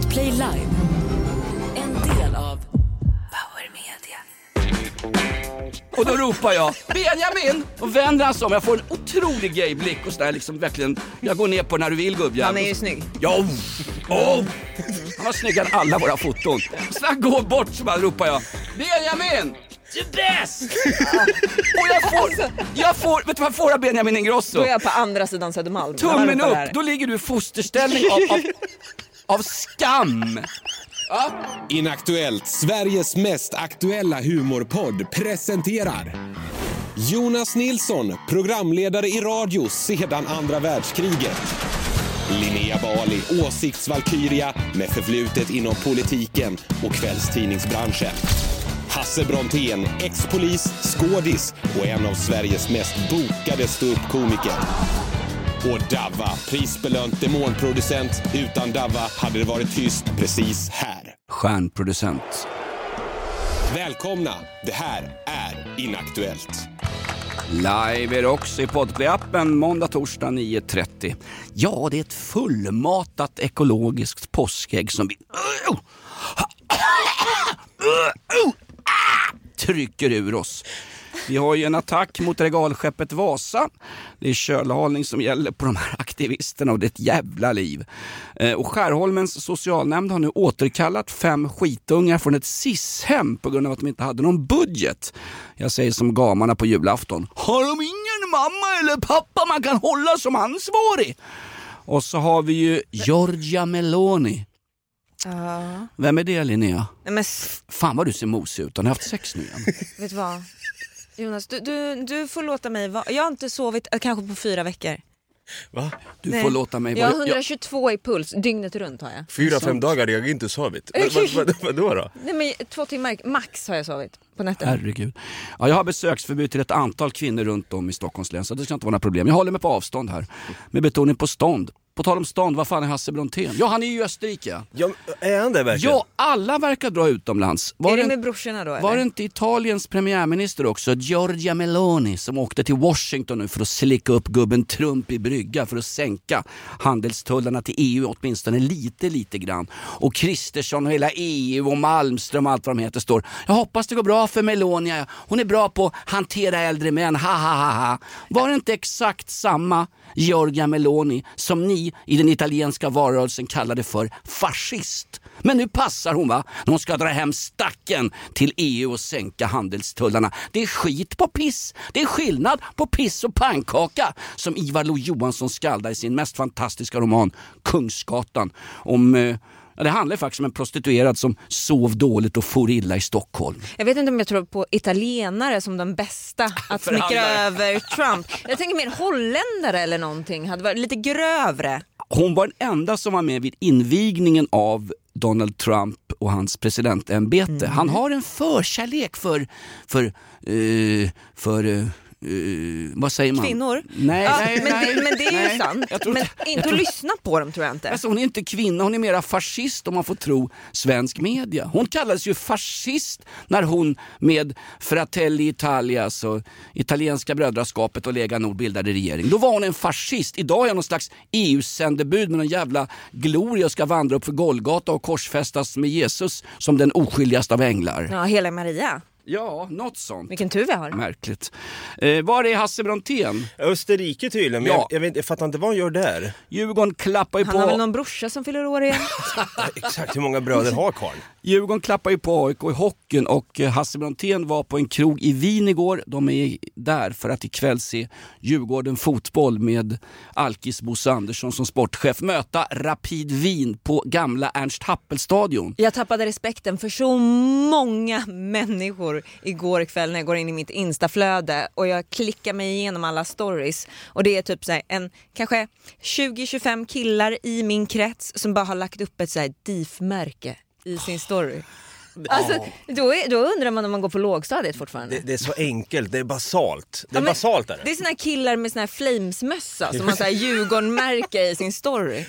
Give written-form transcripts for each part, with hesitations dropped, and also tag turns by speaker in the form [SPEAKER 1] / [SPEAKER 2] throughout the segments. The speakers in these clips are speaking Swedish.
[SPEAKER 1] Podplay Live. En del av Power Media.
[SPEAKER 2] Och då ropar jag Benjamin och vänder han sig om. Jag får en otrolig gayblick och sådär liksom verkligen. Jag går ner på när du vill, gubbjävel.
[SPEAKER 3] Han är ju snygg.
[SPEAKER 2] Ja, han var snyggare än alla våra foton. Så jag går bort så bara ropar jag Benjamin! The best! Och jag får, vet du vad jag får av Benjamin Ingrosso?
[SPEAKER 3] Då är jag på andra sidan Södermalm.
[SPEAKER 2] Tummen upp, då ligger du i fosterställning av skam. Ja.
[SPEAKER 4] Inaktuellt, Sveriges mest aktuella humorpodd presenterar Jonas Nilsson, programledare i radio sedan andra världskriget. Linnea Bali, åsiktsvalkyria med förflutet inom politiken och kvällstidningsbranschen. Hasse Brontén, ex-polis, skådis och en av Sveriges mest bokade ståuppkomiker. Och Dava, prisbelönt demonproducent. Utan Dava hade det varit tyst precis här.
[SPEAKER 2] Stjärnproducent.
[SPEAKER 4] Välkomna, det här är Inaktuellt.
[SPEAKER 2] Live är det också i Podplay-appen måndag, torsdag 9.30. Ja, det är ett fullmatat ekologiskt påskägg som vi trycker ur oss. Vi har ju en attack mot regalskeppet Vasa. Det är kölhalning som gäller på de här aktivisterna och det är ett jävla liv. Och Skärholmens socialnämnd har nu återkallat 5 skitungar från ett SIS-hem på grund av att de inte hade någon budget. Jag säger som gamarna på julafton. Har de ingen mamma eller pappa man kan hålla som ansvarig? Och så har vi ju Giorgia Meloni. Vem är det, Linnea?
[SPEAKER 3] Nej, men
[SPEAKER 2] fan vad du ser mosig ut. Har ni haft sex nu igen?
[SPEAKER 3] vet du vad? Jonas, du får låta mig vara. Jag har inte sovit kanske på 4 veckor.
[SPEAKER 5] Va?
[SPEAKER 2] Du får låta mig vara.
[SPEAKER 3] Jag har 122 i puls, dygnet runt har jag.
[SPEAKER 5] 4-5 dagar jag har inte sovit. Vad då?
[SPEAKER 3] Nej, men 2 timmar max har jag sovit på nätten.
[SPEAKER 2] Herregud. Ja, jag har besöksförbud till ett antal kvinnor runt om i Stockholms län, så det ska inte vara några problem. Jag håller mig på avstånd här. Med betoning på stånd. På tal om stånd, vad fan är Hasse Brontén? Ja, han är ju i Österrike.
[SPEAKER 5] Ja, är han det verkligen?
[SPEAKER 2] Ja, alla verkar dra utomlands.
[SPEAKER 3] Är det med brorsorna då, eller?
[SPEAKER 2] Var det inte Italiens premiärminister också, Giorgia Meloni, som åkte till Washington nu för att slicka upp gubben Trump i brygga för att sänka handelstullarna till EU åtminstone lite grann. Och Kristersson och hela EU och Malmström och allt vad de heter står. Jag hoppas det går bra för Meloni. Hon är bra på att hantera äldre män. Ha. Var det inte exakt samma Giorgia Meloni som ni i den italienska varörelsen kallade för fascist? Men nu passar hon, va? När hon ska dra hem stacken till EU och sänka handelstullarna. Det är skit på piss. Det är skillnad på piss och pannkaka, som Ivar Lo-Johansson skaldar i sin mest fantastiska roman Kungsgatan om... det handlar faktiskt om en prostituerad som sov dåligt och for illa i Stockholm.
[SPEAKER 3] Jag vet inte om jag tror på italienare som de bästa att snickra över Trump. Jag tänker mer holländare eller någonting. Hade varit lite grövre.
[SPEAKER 2] Hon var den enda som var med vid invigningen av Donald Trump och hans presidentämbete. Han har en förkärlek för vad säger man?
[SPEAKER 3] Kvinnor?
[SPEAKER 2] Nej.
[SPEAKER 3] Men det är ju sant. Men inte att lyssna på dem tror jag inte.
[SPEAKER 2] Alltså, hon är inte kvinna, hon är mera fascist om man får tro svensk media. Hon kallades ju fascist när hon med Fratelli Italia, så italienska brödraskapet och Lega Nord bildade regering. Då var hon en fascist. Idag är hon någon slags EU-sändebud med någon jävla gloria och ska vandra upp för Golgata och korsfästas med Jesus som den oskyldigaste av änglar.
[SPEAKER 3] Ja, hela Maria.
[SPEAKER 2] Ja, något sånt.
[SPEAKER 3] Vilken tur vi har.
[SPEAKER 2] Märkligt. Var är Hasse Brontén?
[SPEAKER 5] Österrike tydligen, men
[SPEAKER 2] Ja.
[SPEAKER 5] jag fattar inte vad han gör där.
[SPEAKER 2] Djurgården klappar ju
[SPEAKER 3] Han har väl
[SPEAKER 2] på...
[SPEAKER 3] någon brorsa som fyller år igen.
[SPEAKER 5] Exakt, hur många bröder har Karl?
[SPEAKER 2] Djurgården klappar ju på AIK i hockeyn och Hasse Brontén var på en krog i Wien igår. De är där för att ikväll se Djurgården fotboll med Alkis Bosse Andersson som sportchef möta Rapid Wien på gamla Ernst Happel-stadion.
[SPEAKER 3] Jag tappade respekten för så många människor igår kväll när jag går in i mitt Instaflöde och jag klickar mig igenom alla stories och det är typ så här kanske 20-25 killar i min krets som bara har lagt upp ett så här DIF-märke i sin story. Alltså, då undrar man om man går på lågstadiet fortfarande.
[SPEAKER 5] Det är så enkelt, det är basalt. Det är basalt där.
[SPEAKER 3] Det är såna här killar med såna här flamesmössa som har så här Djurgården-märke i sin story.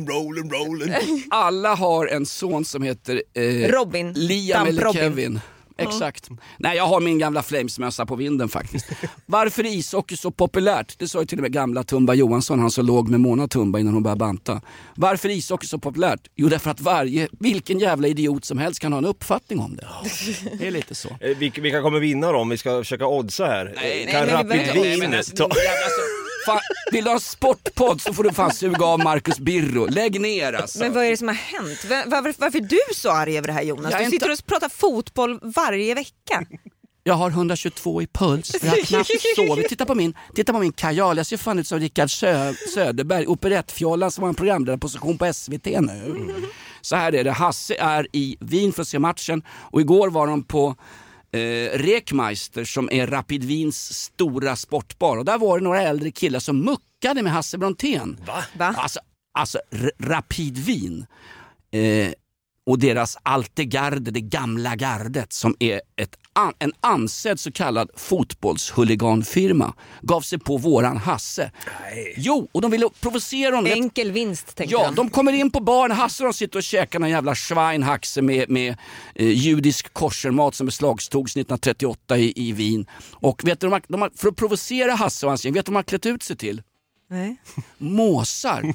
[SPEAKER 5] Rollen.
[SPEAKER 2] Alla har en son som heter
[SPEAKER 3] Robin.
[SPEAKER 2] Liam eller
[SPEAKER 3] Robin.
[SPEAKER 2] Kevin. exakt. Nej, jag har min gamla Flames-mössa på vinden faktiskt. Varför är ishockey så populärt? Det sa ju till och med gamla Tumba Johansson, han så låg med Mona Tumba innan hon började banta. Varför är ishockey så populärt? Jo, därför att vilken jävla idiot som helst kan ha en uppfattning om det. Det är lite så.
[SPEAKER 5] Vilka kommer vinna då om vi ska försöka oddsa här? Kan Rapid ta...
[SPEAKER 2] Fan, vill du ha en sportpodd så får du fan suga av Marcus Birro. Lägg ner alltså.
[SPEAKER 3] Men vad är det som har hänt? Varför är du så arg över det här, Jonas? Du sitter och pratar fotboll varje vecka.
[SPEAKER 2] Jag har 122 i puls, för jag har knappt sovit. Titta på min kajal, jag ser fan ut som Rickard Söderberg, operettfjollan som har en programledarposition på SVT nu. Så här är det, Hasse är i Wien för att se matchen och igår var de på Rekmeister som är Rapid Wiens stora sportbar och där var det några äldre killar som muckade med Hasse Brontén.
[SPEAKER 3] Va?
[SPEAKER 2] Alltså Rapid Wien och deras Altegarde, det gamla gardet som är en ansedd så kallad fotbollshuliganfirma gav sig på våran Hasse.
[SPEAKER 5] Nej.
[SPEAKER 2] Jo, och de ville provocera honom.
[SPEAKER 3] Enkel vinst, tänkte
[SPEAKER 2] Ja, de kommer in på baren, Hasse de sitter och käkar en jävla Schweinhaxe med judisk koshermat som beslagstogs 1938 i Wien. Och vet du, för att provocera Hasse och hans gäng, vet du vad de har klätt ut sig till?
[SPEAKER 3] Nej.
[SPEAKER 2] Måsar.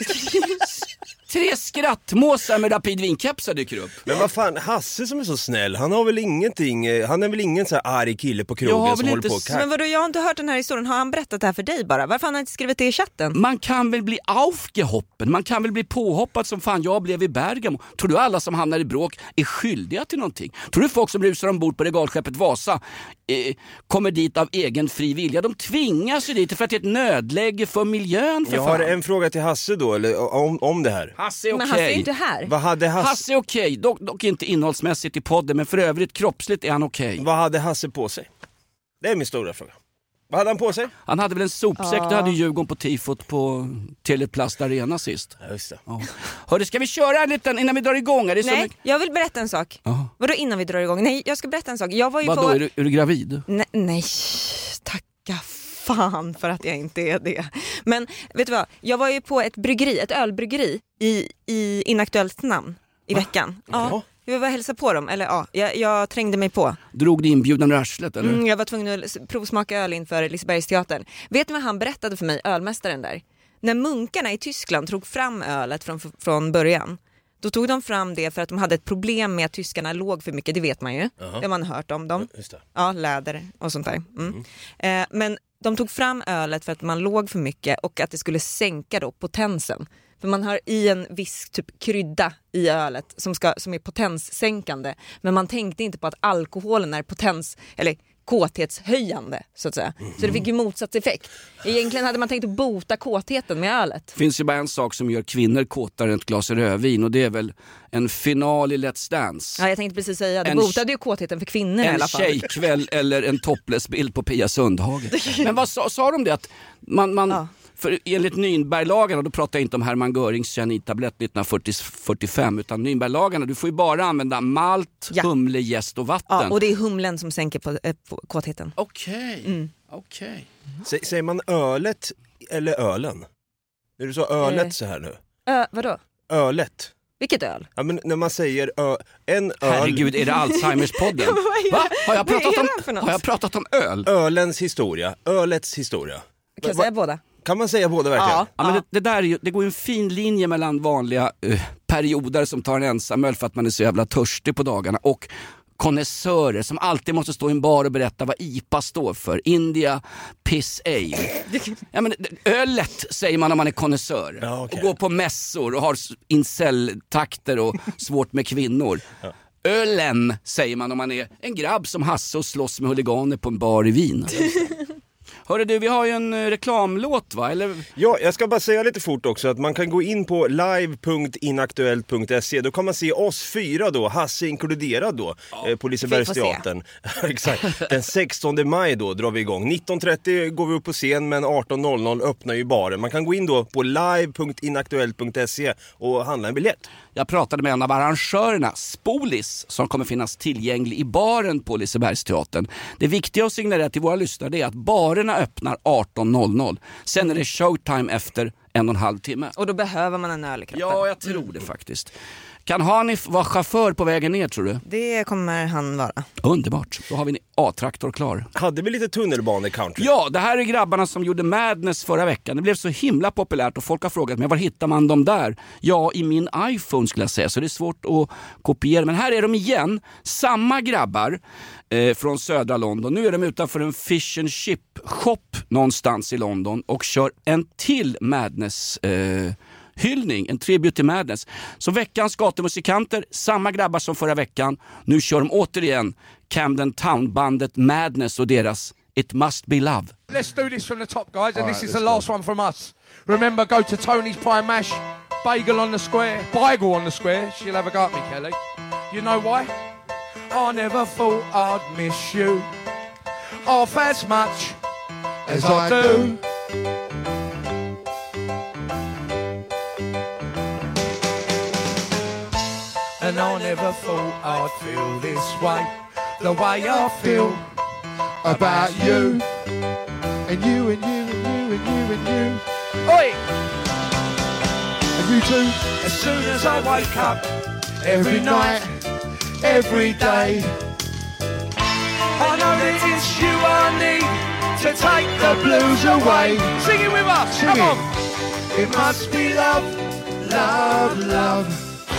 [SPEAKER 2] 3 skrattmåsar med Rapid Wien-kepsar dyker upp.
[SPEAKER 5] Men vad fan, Hasse som är så snäll, han har väl ingenting, han är väl ingen så här arg kille på krogen som håller på.
[SPEAKER 3] Men vadå, jag har inte hört den här historien. Har han berättat det här för dig bara? Varför har han inte skrivit det i chatten?
[SPEAKER 2] Man kan väl bli aufgehoppen, man kan väl bli påhoppad som fan jag blev i Bergamo. Tror du alla som hamnar i bråk är skyldiga till någonting? Tror du folk som rusar ombord på regalskeppet Vasa kommer dit av egen fri vilja? De tvingas ju dit för att det är ett nödläge för miljön. För
[SPEAKER 5] jag har en fråga till Hasse då, eller om det här.
[SPEAKER 2] Hasse är okej.
[SPEAKER 3] Men Hasse är inte här.
[SPEAKER 5] Vad hade
[SPEAKER 2] Hasse är okej, dock inte innehållsmässigt i podden, men för övrigt kroppsligt är han okej.
[SPEAKER 5] Vad hade Hasse på sig? Det är min stora fråga. Vad hade han på sig?
[SPEAKER 2] Han hade väl en sopsäck, då hade Djurgården på tifot på Teleplast Arena sist.
[SPEAKER 5] Ja, just det.
[SPEAKER 2] Ja. Hörru, ska vi köra en liten innan vi drar igång? Är det
[SPEAKER 3] Nej, jag vill berätta en sak. Vadå innan vi drar igång? Nej, jag ska berätta en sak. Jag var ju
[SPEAKER 2] Vadå, är du gravid?
[SPEAKER 3] Nej, tacka fan för att jag inte är det. Men vet du vad, jag var ju på ett ölbryggeri i Inaktuellt namn i veckan. Ja. Jag var hälsa på dem, eller jag trängde mig på.
[SPEAKER 2] Drog du inbjudan ur arslet, eller?
[SPEAKER 3] Jag var tvungen att provsmaka öl inför Lisebergsteatern. Vet du vad han berättade för mig, ölmästaren där? När munkarna i Tyskland tog fram ölet från början, då tog de fram det för att de hade ett problem med att tyskarna låg för mycket, det vet man ju. Det har man hört om dem.
[SPEAKER 5] Just det.
[SPEAKER 3] Ja, läder och sånt där. Men de tog fram ölet för att man låg för mycket och att det skulle sänka då potensen. För man har i en viss typ krydda i ölet som är potenssänkande. Men man tänkte inte på att alkoholen är eller kåthetshöjande, så att säga. Så det fick ju motsatt effekt. Egentligen hade man tänkt att bota kåtheten med ölet.
[SPEAKER 2] Det finns ju bara en sak som gör kvinnor kåtare än ett glas rödvin, och det är väl en final i Let's Dance.
[SPEAKER 3] Ja, jag tänkte precis säga, det botade ju kåtheten för kvinnor i alla fall.
[SPEAKER 2] En tjejkväll eller en topless-bild på Pia Sundhage. Men vad sa de det? Att man för enligt Nürnberglagarna, då pratar jag inte om Hermann Görings cyanidtablett 1945, utan Nürnberglagarna, du får ju bara använda malt, humle, jäst och vatten.
[SPEAKER 3] Ja, och det är humlen som sänker på kåtheten.
[SPEAKER 2] Okej.
[SPEAKER 5] Säger man ölet eller ölen? Är du så ölet så här nu?
[SPEAKER 3] Vadå?
[SPEAKER 5] Ölet.
[SPEAKER 3] Vilket öl?
[SPEAKER 5] Ja, men när man säger en öl...
[SPEAKER 2] Herregud, är det Alzheimers-podden? Va? Har jag pratat om öl?
[SPEAKER 5] Ölens historia, ölets historia.
[SPEAKER 3] Kan jag säga båda?
[SPEAKER 5] Kan man säga båda verkligen?
[SPEAKER 2] Ja, men det går ju en fin linje mellan vanliga perioder som tar en ensamöl för att man är så jävla törstig på dagarna och konnässörer som alltid måste stå i en bar och berätta vad IPA står för. India Piss Ale. Ja, men ölet säger man om man är konnässör.
[SPEAKER 5] Ja, okay.
[SPEAKER 2] Och går på mässor och har incel-takter och svårt med kvinnor. Ja. Ölen säger man om man är en grabb som Hasse och slåss med huliganer på en bar i Wien. Hörru du, vi har ju en reklamlåt, va? Eller?
[SPEAKER 5] Ja, jag ska bara säga lite fort också att man kan gå in på live.inaktuellt.se. Då kan man se oss 4 då, Hasse inkluderad då, på Lisebergsteatern. Exakt. Den 16 maj då drar vi igång. 19.30 går vi upp på scen, men 18.00 öppnar ju baren. Man kan gå in då på live.inaktuellt.se och handla en biljett.
[SPEAKER 2] Jag pratade med en av arrangörerna, Spolis, som kommer finnas tillgänglig i baren på Lisebergsteatern. Det viktiga att signalera till våra lyssnare är att barerna öppnar 18.00. Sen är det showtime efter 1,5 timme.
[SPEAKER 3] Och då behöver man en öl i kroppen.
[SPEAKER 2] Ja, jag tror det faktiskt. Kan Hanif vara chaufför på vägen ner, tror du?
[SPEAKER 3] Det kommer han vara.
[SPEAKER 2] Underbart, då har vi en A-traktor klar.
[SPEAKER 5] Hade vi lite tunnelbane-country?
[SPEAKER 2] Ja, det här är grabbarna som gjorde Madness förra veckan. Det blev så himla populärt och folk har frågat mig, var hittar man dem där? Ja, i min iPhone skulle jag säga, så det är svårt att kopiera. Men här är de igen, samma grabbar från södra London. Nu är de utanför en fish and chip shop någonstans i London och kör en till Madness hyllning, en tribute till Madness. Så veckans gatumusikanter, samma grabbar som förra veckan. Nu kör de återigen Camden Town-bandet Madness och deras It Must Be Love.
[SPEAKER 6] Let's do this from the top, guys, and this is the last one from us. Remember, go to Tony's Pie and Mash, Bagel on the Square, she'll have a go at me, Kelly. You know why? I never thought I'd miss you half as much as I do. And I never thought I'd feel this way, the way I feel about you. And you, and you, and you, and you, and you. Oi! And you too. As soon as I wake up, every night, every day, I know that it's you I need to take the blues away. Sing it with us, come on! It must be love, love, love.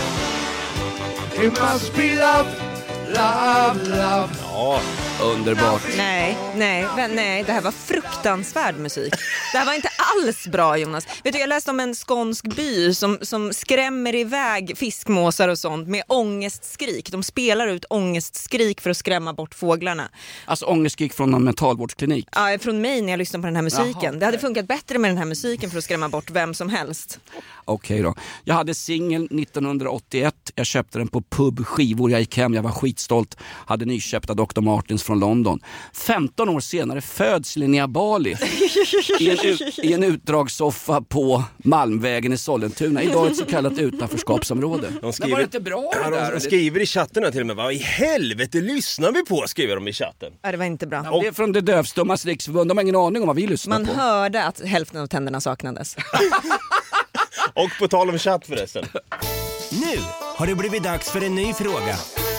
[SPEAKER 6] It must be love, love, love.
[SPEAKER 2] Ja, underbart.
[SPEAKER 3] Nej, det här var fruktansvärd musik. Det här var inte alls bra, Jonas. Vet du, jag läste om en skånsk by som skrämmer iväg fiskmåsar och sånt med ångestskrik. De spelar ut ångestskrik för att skrämma bort fåglarna.
[SPEAKER 2] Alltså ångestskrik från någon mentalvårdsklinik?
[SPEAKER 3] Ja, från mig när jag lyssnade på den här musiken.
[SPEAKER 2] Jaha,
[SPEAKER 3] det hade funkat bättre med den här musiken för att skrämma bort vem som helst.
[SPEAKER 2] Okej då. Jag hade singeln 1981. Jag köpte den på pub skivor. Jag gick hem, jag var skitstolt. Hade nyköpta Dr. Martens från London. 15 år senare föds Linnea Bali i en utdragssoffa på Malmvägen i Sollentuna. Idag ett så kallat utanförskapsområde.
[SPEAKER 5] Men
[SPEAKER 2] var det inte bra det där?
[SPEAKER 5] De skriver i chatten till och med, vad i helvete lyssnar vi på, skriver de i chatten.
[SPEAKER 3] Ja, det var inte bra.
[SPEAKER 2] Ja, det är från det Dövstummas riksförbund. De har ingen aning om vad vi lyssnar på.
[SPEAKER 3] Man hörde att hälften av tänderna saknades.
[SPEAKER 5] Och på tal om chatt förresten.
[SPEAKER 7] Nu har det blivit dags för en ny fråga.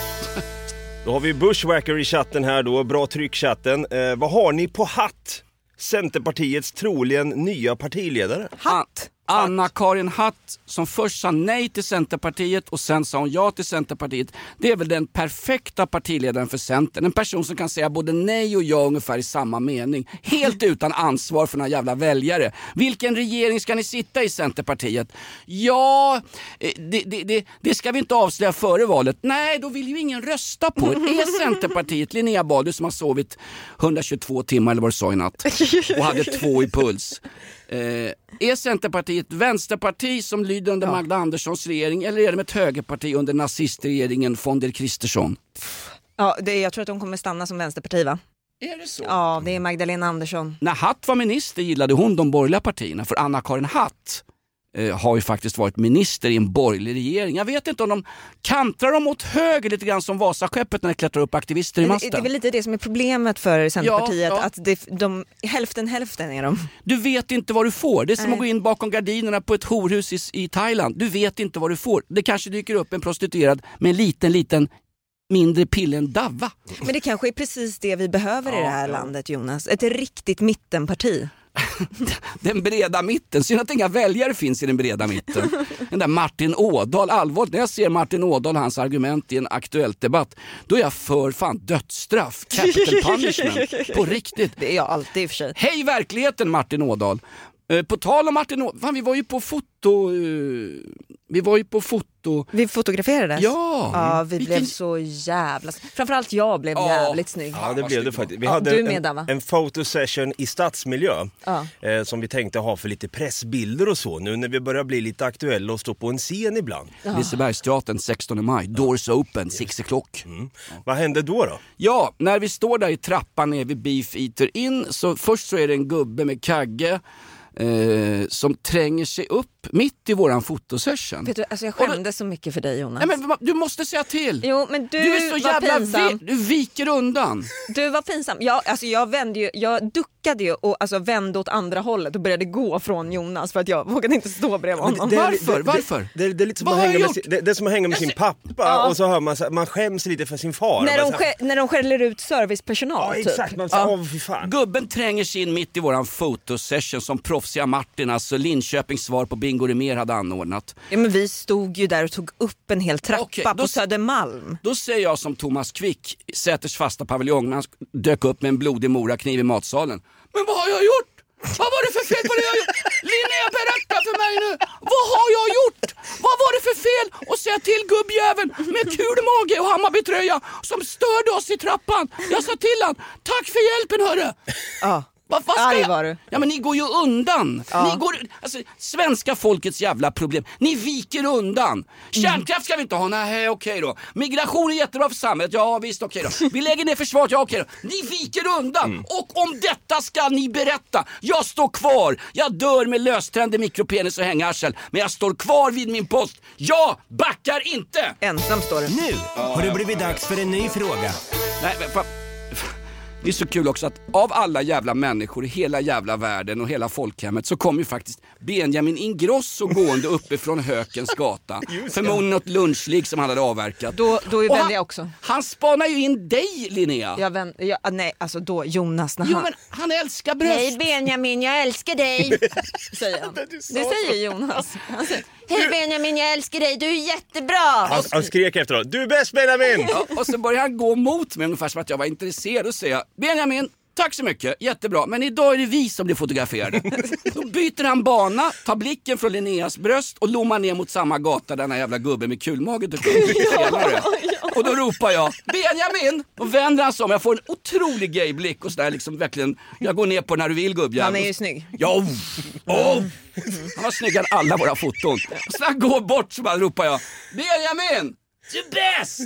[SPEAKER 5] Då har vi Bushwacker i chatten här då, bra tryckchatten. Vad har ni på hatt? Centerpartiets troligen nya partiledare.
[SPEAKER 3] Hatt.
[SPEAKER 2] Anna-Karin Hatt, som först sa nej till Centerpartiet och sen sa hon ja till Centerpartiet. Det är väl den perfekta partiledaren för Centern. En person som kan säga både nej och ja ungefär i samma mening. Helt utan ansvar för några jävla väljare. Vilken regering ska ni sitta i, Centerpartiet? Ja, det ska vi inte avslöja före valet. Nej, då vill ju ingen rösta på er. Är Centerpartiet Linnea Bali, som har sovit 122 timmar eller vad du sa i natt och hade 2 i puls? Är Centerpartiet vänsterparti som lyder under Magda Anderssons regering, eller är det ett högerparti under nazistregeringen von der Kristersson?
[SPEAKER 3] Ja, jag tror att de kommer stanna som vänsterparti, va?
[SPEAKER 2] Är det så?
[SPEAKER 3] Ja, det är Magdalena Andersson.
[SPEAKER 2] När Hatt var minister gillade hon de borgerliga partierna, för Anna-Karin Hatt har ju faktiskt varit minister i en borgerlig regering. Jag vet inte om de kantrar dem åt höger lite grann som Vasaskeppet när det klättrar upp aktivister i masten.
[SPEAKER 3] Det är väl lite det som är problemet för Centerpartiet,
[SPEAKER 2] ja.
[SPEAKER 3] Att hälften är de.
[SPEAKER 2] Du vet inte vad du får. Det är som att gå in bakom gardinerna på ett horhus i Thailand. Du vet inte vad du får. Det kanske dyker upp en prostituerad med en liten mindre pille än Davva. Men
[SPEAKER 3] det kanske är precis det vi behöver i det här landet, Jonas. Ett riktigt mittenparti.
[SPEAKER 2] Den breda mitten. Synd att inga väljare finns i den breda mitten. Den där Martin Ådahl, allvarligt, när jag ser Martin Ådahl och hans argument i en aktuellt debatt, då är jag för fan dödsstraff, capital punishment, på riktigt.
[SPEAKER 3] Det är jag alltid i och för sig.
[SPEAKER 2] Hej verkligheten, Martin Ådahl. På tal om Martin Ådahl, fan, vi var ju på foto.
[SPEAKER 3] Vi fotograferades.
[SPEAKER 2] Ja,
[SPEAKER 3] vi blev så jävla... Framförallt jag blev jävligt snygg.
[SPEAKER 5] Ja, det blev det faktiskt. Vi hade en fotosession i stadsmiljö som vi tänkte ha för lite pressbilder och så. Nu när vi börjar bli lite aktuella och stå på en scen ibland.
[SPEAKER 2] Lisebergsteatern 16 maj. Doors open, 6 o'clock.
[SPEAKER 5] Vad hände då?
[SPEAKER 2] Ja, när vi står där i trappan ner vid Beef Eater In, så först så är det en gubbe med kagge som tränger sig upp mitt i våran fotosession.
[SPEAKER 3] Vet du, alltså jag skämde så mycket för dig, Jonas.
[SPEAKER 2] Nej, men du måste säga till.
[SPEAKER 3] Jo, men du
[SPEAKER 2] är så jävla
[SPEAKER 3] pinsam.
[SPEAKER 2] du viker undan.
[SPEAKER 3] Du var pinsam. Jag duckade ju och alltså vände åt andra hållet och började gå från Jonas för att jag vågade inte stå bredvid honom.
[SPEAKER 2] Varför?
[SPEAKER 5] Det är lite som att hänga med sin pappa och så hör man skäms lite för sin far.
[SPEAKER 3] När de skäller ut servicepersonal.
[SPEAKER 5] Ja, exakt. Man säger, fy fan.
[SPEAKER 2] Gubben tränger sig in mitt i våran fotosession som proffsiga Martin, alltså Linköpings svar på Bingo Rimér hade anordnat.
[SPEAKER 3] Ja, men vi stod ju där och tog upp en hel trappa
[SPEAKER 2] Okej,
[SPEAKER 3] på Södermalm.
[SPEAKER 2] Då säger jag som Thomas Quick, Säters fasta paviljong, när han dök upp med en blodig morakniv i matsalen. Men vad har jag gjort? Vad var det för fel på det jag gjort? Linnea, berätta för mig nu. Vad har jag gjort? Vad var det för fel att säga till gubbjäveln med kulmage och Hammarbytröja som störde oss i trappan? Jag sa till han, tack för hjälpen hörru.
[SPEAKER 3] Ja.
[SPEAKER 2] Vad ska
[SPEAKER 3] Arg
[SPEAKER 2] jag?
[SPEAKER 3] var du.
[SPEAKER 2] Ja, men ni går ju undan.
[SPEAKER 3] Ja.
[SPEAKER 2] Svenska folkets jävla problem. Ni viker undan. Kärnkraft ska vi inte ha. Nej, okej då. Migration är jättebra för samhället. Ja, visst, okej då. Vi lägger ner försvaret. Ja, okej då. Ni viker undan. Och om detta ska ni berätta. Jag står kvar. Jag dör med lösträndig mikropenis och hängarsel. Men jag står kvar vid min post. Jag backar inte.
[SPEAKER 3] Ensam står det.
[SPEAKER 7] Nu har det blivit dags för en ny fråga.
[SPEAKER 2] Nej, men det är så kul också att av alla jävla människor i hela jävla världen och hela folkhemmet så kom ju faktiskt Benjamin Ingrosso gående uppifrån Hökens gata. Förmodligen något lunchlig som han hade avverkat.
[SPEAKER 3] Då vände jag också.
[SPEAKER 2] Han spanar ju in dig, Linnea.
[SPEAKER 3] Nej, alltså då Jonas när
[SPEAKER 2] Jo, men han älskar bröst.
[SPEAKER 3] Hej Benjamin, jag älskar dig. Säger han. Det säger Jonas. Han säger, hej Benjamin, jag älskar dig, du är jättebra.
[SPEAKER 5] Han skrek efteråt, du är bäst Benjamin.
[SPEAKER 2] Ja, och så börjar han gå mot mig ungefär som att jag var intresserad och säga, Benjamin, tack så mycket, jättebra, men idag är det vi som blir fotograferade. Då byter han bana, tar blicken från Linneas bröst och lommar ner mot samma gata där den här jävla gubben med kulmaget och senare. Och då ropar jag, Benjamin! Och vänder han sig om, jag får en otrolig gayblick och sådär liksom verkligen, jag går ner på när du vill gubbjävel.
[SPEAKER 3] Han är ju snygg.
[SPEAKER 2] Ja, han var snyggare än alla våra foton. Och så när han går bort så bara ropar jag, Benjamin! Du är bäst!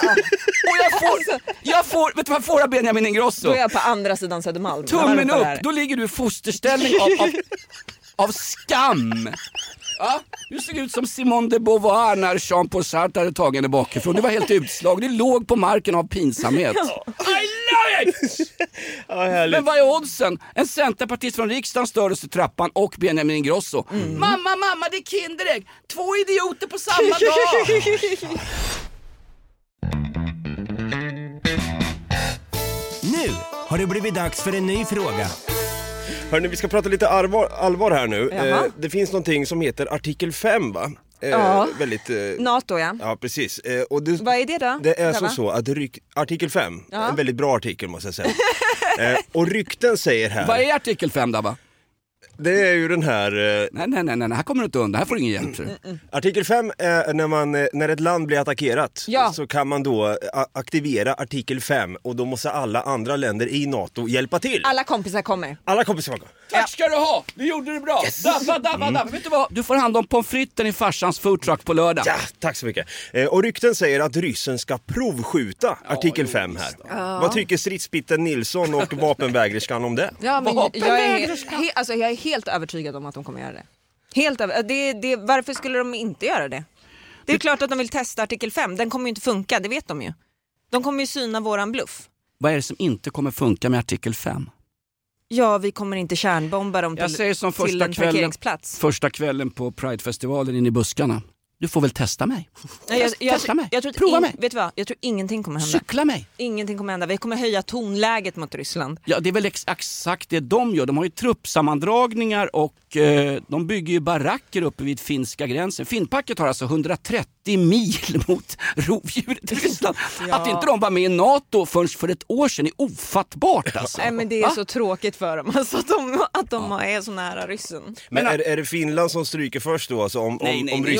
[SPEAKER 2] Och jag får, vet du vad jag får av Benjamin Ingrosso?
[SPEAKER 3] Då är jag på andra sidan Södermalm.
[SPEAKER 2] Tummen upp, då ligger du i fosterställning av skam. Ja, du såg ut som Simone de Beauvoir när Jean-Paul Sartre hade tagit henne bakifrån. Du var helt utslag, du låg på marken av pinsamhet. I love it! Men vad är oddsen? En centerpartist från riksdagen stördes i trappan och Benjamin Ingrosso. Mamma, det är Kinderägg. 2 idioter på samma dag.
[SPEAKER 7] Nu har det blivit dags för en ny fråga.
[SPEAKER 5] Hörrni, vi ska prata lite allvar här nu. Det finns någonting som heter artikel 5, va?
[SPEAKER 3] Ja,
[SPEAKER 5] väldigt,
[SPEAKER 3] NATO ja.
[SPEAKER 5] Ja, precis.
[SPEAKER 3] Vad är det då?
[SPEAKER 5] Det är så att artikel 5, en väldigt bra artikel måste jag säga. Och rykten säger här...
[SPEAKER 2] Vad är artikel 5 då, va?
[SPEAKER 5] Det är ju den här...
[SPEAKER 2] Nej, här kommer du inte undan, här får du ingen hjälp. Artikel
[SPEAKER 5] 5 är när ett land blir attackerat, så kan man då aktivera artikel 5 och då måste alla andra länder i NATO hjälpa till.
[SPEAKER 3] Alla kompisar kommer.
[SPEAKER 2] Tack ska du ha, du gjorde det bra. Dabba. Vet du vad, du får hand om pommes fritesen i farsans foodtruck på lördag.
[SPEAKER 5] Ja, tack så mycket. Och rykten säger att ryssen ska provskjuta artikel 5 här. Vad tycker stridsbitten Nilsson och vapenvägrerskan om det?
[SPEAKER 3] Ja, men jag är helt övertygad om att de kommer göra det. Varför skulle de inte göra det? Det är klart att de vill testa artikel 5. Den kommer ju inte funka, det vet de ju. De kommer ju syna våran bluff.
[SPEAKER 2] Vad är det som inte kommer funka med artikel 5?
[SPEAKER 3] Ja, vi kommer inte kärnbomba dem till en parkeringsplats.
[SPEAKER 2] Första kvällen på Pride-festivalen in i buskarna. Du får väl testa mig. Testa mig. Prova mig.
[SPEAKER 3] Vet du vad? Jag tror ingenting kommer hända.
[SPEAKER 2] Cykla mig.
[SPEAKER 3] Ingenting kommer hända. Vi kommer höja tonläget mot Ryssland.
[SPEAKER 2] Ja, det är väl exakt det de gör. De har ju truppsammandragningar och de bygger ju baracker uppe vid finska gränsen. Finnpacket har alltså 130 mil mot rovdjuret i Ryssland. Att inte de var med i NATO förrän för ett år sedan är ofattbart alltså.
[SPEAKER 3] Nej, men det är så tråkigt för dem alltså, att de är så nära ryssen.
[SPEAKER 5] Men är det Finland som stryker först då? Alltså, om
[SPEAKER 3] nej.
[SPEAKER 5] ryssen
[SPEAKER 3] Jo, men
[SPEAKER 5] ska...
[SPEAKER 3] det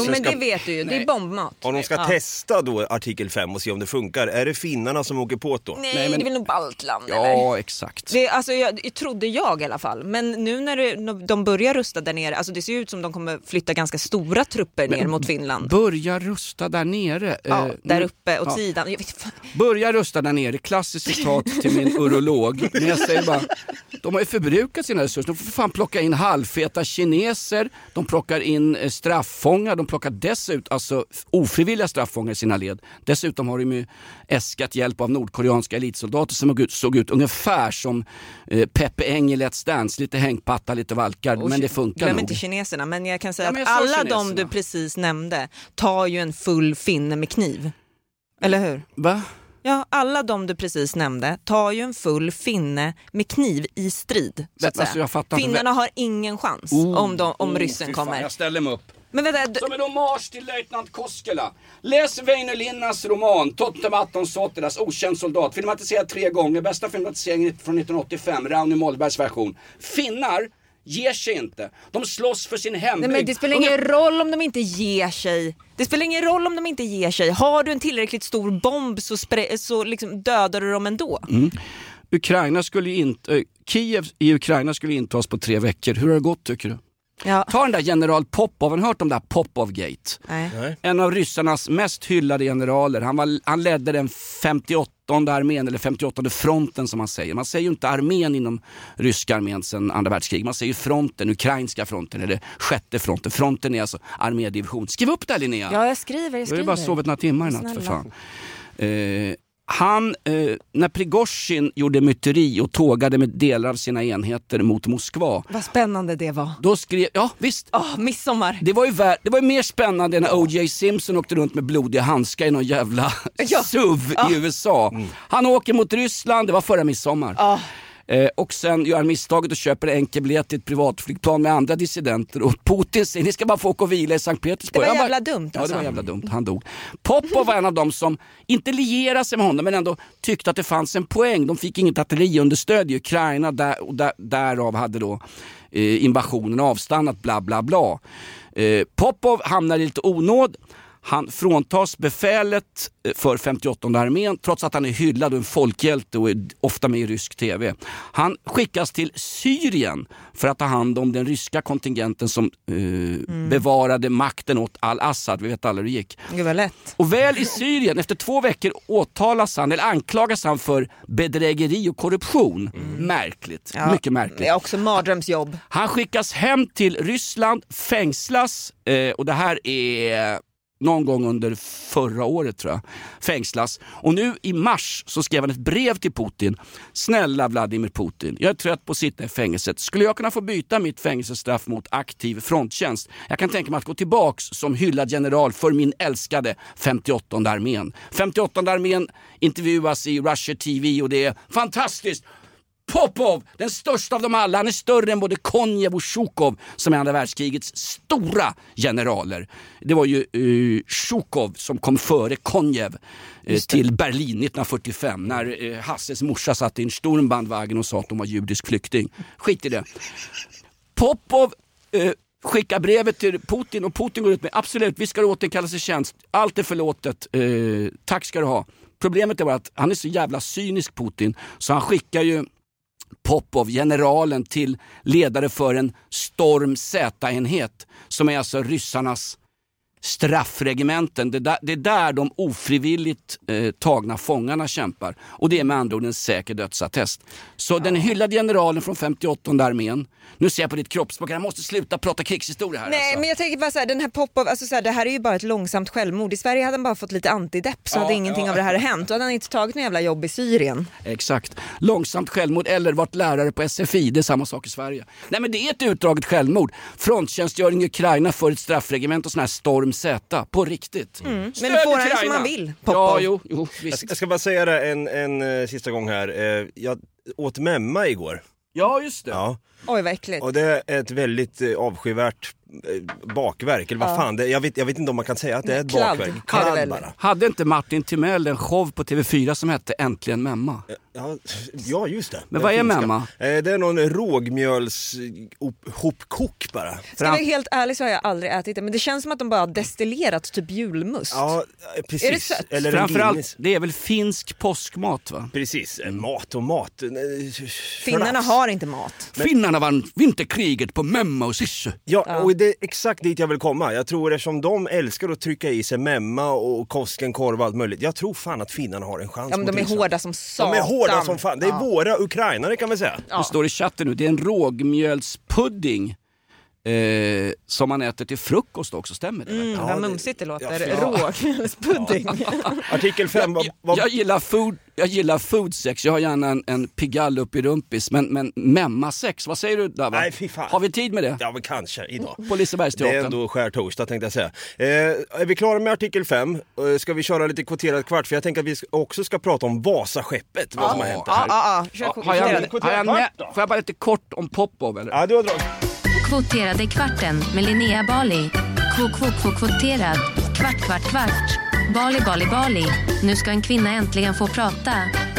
[SPEAKER 3] vet du ju, det är bombmat.
[SPEAKER 5] Om de ska testa då artikel 5 och se om det funkar, är det finnarna som åker på då?
[SPEAKER 3] Nej, men det är väl nog Baltland,
[SPEAKER 2] Ja,
[SPEAKER 3] eller?
[SPEAKER 2] exakt.
[SPEAKER 3] Det, alltså, jag trodde jag i alla fall. Men nu när de börjar rusta där nere, alltså det ser ut som de kommer flytta ganska stora trupper ner mot Finland.
[SPEAKER 2] Börja rusta där nere.
[SPEAKER 3] Ja, där uppe åt sidan. Jag vet,
[SPEAKER 2] Börja rusta där nere, klassiskt citat till min urolog. Men jag säger bara, de har ju förbrukat sina resurser. De får för fan plocka in halvfeta kineser, de plockar in strafffångar, de plockar dessutom alltså ofrivilliga strafffångar i sina led. Dessutom har de ju äskat hjälp av nordkoreanska elitsoldater som såg ut ungefär som Peppe Eng i Let's Dance, lite hängpatta, lite valkar, men det funkar
[SPEAKER 3] glöm
[SPEAKER 2] nog.
[SPEAKER 3] inte kineserna, men jag kan säga
[SPEAKER 2] Ja, men
[SPEAKER 3] att
[SPEAKER 2] jag sa
[SPEAKER 3] alla
[SPEAKER 2] kineserna.
[SPEAKER 3] de du precis nämnde tar ju en full finne med kniv. Eller hur?
[SPEAKER 2] Va?
[SPEAKER 3] Ja, alla de du precis nämnde tar ju en full finne med kniv i strid. Så att
[SPEAKER 2] Alltså,
[SPEAKER 3] säga.
[SPEAKER 2] jag fattar inte.
[SPEAKER 3] Finnarna har ingen chans om ryssen
[SPEAKER 2] fy fan,
[SPEAKER 3] kommer.
[SPEAKER 2] jag ställer mig upp.
[SPEAKER 3] Men vänta,
[SPEAKER 2] Som en hommage till löjtnant Koskela. Läs Väinö Linnas roman Totte Matton Sotilas Okänd soldat. Filmatiserad 3 gånger. Bästa filmatiseringen från 1985. Rauni Mollbergs version. Finnar ger sig inte. De slåss för sin hembygd.
[SPEAKER 3] nej, men det spelar ingen roll om de inte ger sig. Det spelar ingen roll om de inte ger sig. Har du en tillräckligt stor bomb så liksom dödar du dem ändå.
[SPEAKER 2] Kiev i Ukraina skulle intas på 3 veckor. Hur har det gått, tycker du?
[SPEAKER 3] Ja.
[SPEAKER 2] Ta den där general Popov, har ni hört om det där Popov-gate?
[SPEAKER 3] Nej.
[SPEAKER 2] En av ryssarnas mest hyllade generaler. Han ledde den 58:e armén, eller 58:e fronten som man säger. Man säger ju inte armén inom ryska armén sedan andra världskrig. Man säger fronten, ukrainska fronten eller 6:e fronten. Fronten är alltså armédivision. Skriv upp det här, Linnea.
[SPEAKER 3] Ja, jag skriver.
[SPEAKER 2] Jag har ju bara sovit några timmar i natt, för fan. När Prigozhin gjorde myteri och tågade med delar av sina enheter mot Moskva.
[SPEAKER 3] Vad spännande det var.
[SPEAKER 2] Då skrev, ja visst.
[SPEAKER 3] Midsommar.
[SPEAKER 2] Det var ju mer spännande än när O.J. Simpson åkte runt med blodiga handskar i någon jävla SUV i USA. Han åker mot Ryssland, det var förra midsommar. Och sen gör han misstaget och köper en enkel biljett till ett privatflygplan med andra dissidenter. Och Putin säger, ni ska bara få åka och vila i Sankt Petersburg.
[SPEAKER 3] Det var jävla dumt alltså.
[SPEAKER 2] Ja, det var jävla dumt. Han dog. Popov var en av dem som inte lierade sig med honom, men ändå tyckte att det fanns en poäng. De fick inget artilleriunderstöd i Ukraina, därav hade då invasionen avstannat, bla bla bla. Popov hamnar i lite onåd. Han fråntas befälet för 58:e armén trots att han är hyllad och en folkhjälte och är ofta med i rysk tv. Han skickas till Syrien för att ta hand om den ryska kontingenten som bevarade makten åt al-Assad. Vi vet alla hur det gick.
[SPEAKER 3] Det var lätt.
[SPEAKER 2] Och väl i Syrien, efter 2 veckor anklagas han för bedrägeri och korruption. Märkligt, mycket märkligt.
[SPEAKER 3] Det är också mardrömsjobb.
[SPEAKER 2] Han skickas hem till Ryssland, fängslas och det här är någon gång under förra året, tror jag, fängslas. Och nu i mars så skrev han ett brev till Putin. Snälla Vladimir Putin, jag är trött på att sitta i fängelset. Skulle jag kunna få byta mitt fängelsestraff mot aktiv fronttjänst? Jag kan tänka mig att gå tillbaks som hyllad general för min älskade 58:e armén. 58:e armén intervjuas i Russia TV och det är fantastiskt. Popov, den största av dem alla, han är större än både Konjev och Zjukov som är andra världskrigets stora generaler. Det var ju Zjukov som kom före Konjev till Berlin 1945 när Hasses morsa satt i en Sturmbandwagen och sa att de var judisk flykting. Skit i det. Popov skickar brevet till Putin och Putin går ut med absolut, vi ska återkalla sig tjänst, allt är förlåtet, tack ska du ha. Problemet är bara att han är så jävla cynisk, Putin, så han skickar ju Popov, generalen, till ledare för en Storm Z-enhet som är alltså ryssarnas straffregementen. Det är där de ofrivilligt tagna fångarna kämpar. Och det är med andra ord en säker dödsattest. Så den hyllade generalen från 58:e armén, nu ser jag på ditt kroppsspråk, jag måste sluta prata krigshistoria här.
[SPEAKER 3] Nej,
[SPEAKER 2] alltså.
[SPEAKER 3] men jag tänker bara så här, den här Popov, alltså så här, det här är ju bara ett långsamt självmord. I Sverige hade han bara fått lite antidepp så hade ingenting av det här hänt. Då hade han inte tagit någon jävla jobb i Syrien.
[SPEAKER 2] Exakt. Långsamt självmord eller varit lärare på SFI, det är samma sak i Sverige. Nej, men det är ett utdraget självmord. Fronttjänstgöring i Ukraina för ett straffregement och sån här Storm Z, på riktigt.
[SPEAKER 3] Men det får han som man vill, Popov.
[SPEAKER 2] Ja, jo, visst.
[SPEAKER 5] Jag ska bara säga det en sista gång här. Jag åt memma igår.
[SPEAKER 2] Ja, just det.
[SPEAKER 5] Ja.
[SPEAKER 3] Oj, vad äckligt.
[SPEAKER 5] Och det är ett väldigt avskyvärt bakverk, eller vad fan det, jag vet inte om man kan säga att det är ett
[SPEAKER 3] Kladd.
[SPEAKER 5] bakverk.
[SPEAKER 3] Kladd
[SPEAKER 5] Kladd
[SPEAKER 3] väl.
[SPEAKER 5] bara.
[SPEAKER 2] Hade inte Martin Timell en show på TV4 som hette Äntligen Memma?
[SPEAKER 5] Ja, just det.
[SPEAKER 2] Men vad är memma?
[SPEAKER 5] Det är någon rågmjöls hopkok bara.
[SPEAKER 3] Ska jag vara helt ärlig så har jag aldrig ätit det, men det känns som att de bara har destillerat typ julmust.
[SPEAKER 5] Ja, precis.
[SPEAKER 3] Är det sött?
[SPEAKER 5] Eller
[SPEAKER 2] Framförallt, det är väl finsk påskmat, va?
[SPEAKER 5] Precis, mat och mat.
[SPEAKER 3] Finnarna har inte mat.
[SPEAKER 2] Finnarna vann vinterkriget på memma och sisse.
[SPEAKER 5] Ja, och det är exakt dit jag vill komma. Jag tror eftersom de älskar att trycka i sig memma och Koskenkorv och allt möjligt. Jag tror fan att finnarna har en chans.
[SPEAKER 3] Ja, men de är hårda som satan.
[SPEAKER 5] De är hårda som fan. Det är våra ukrainare kan man säga.
[SPEAKER 2] Det står i chatten nu, det är en rågmjölspudding som man äter till frukost också, stämmer det?
[SPEAKER 3] Vad mumsigt det låter. Rågmjölspudding.
[SPEAKER 5] Artikel 5.
[SPEAKER 2] Jag gillar foodsex, jag har gärna en pigall upp i rumpis, men memma-sex, vad säger du där, va?
[SPEAKER 5] Nej, fy fan.
[SPEAKER 2] Har vi tid med det?
[SPEAKER 5] Ja, men kanske idag.
[SPEAKER 2] På Lisebergsteatern.
[SPEAKER 5] Det är ändå skärtorsdag tänkte jag säga. Är vi klara med artikel 5? Ska vi köra lite kvoterat kvart? För jag tänker att vi också ska prata om Vasaskeppet. Vad som har hänt här.
[SPEAKER 2] Får jag bara lite kort om Popov, eller?
[SPEAKER 5] Ja, du har dragit.
[SPEAKER 8] Kvoterade kvarten med Linnea Bali. Kvoterad. Kvart. Bali. Nu ska en kvinna äntligen få prata.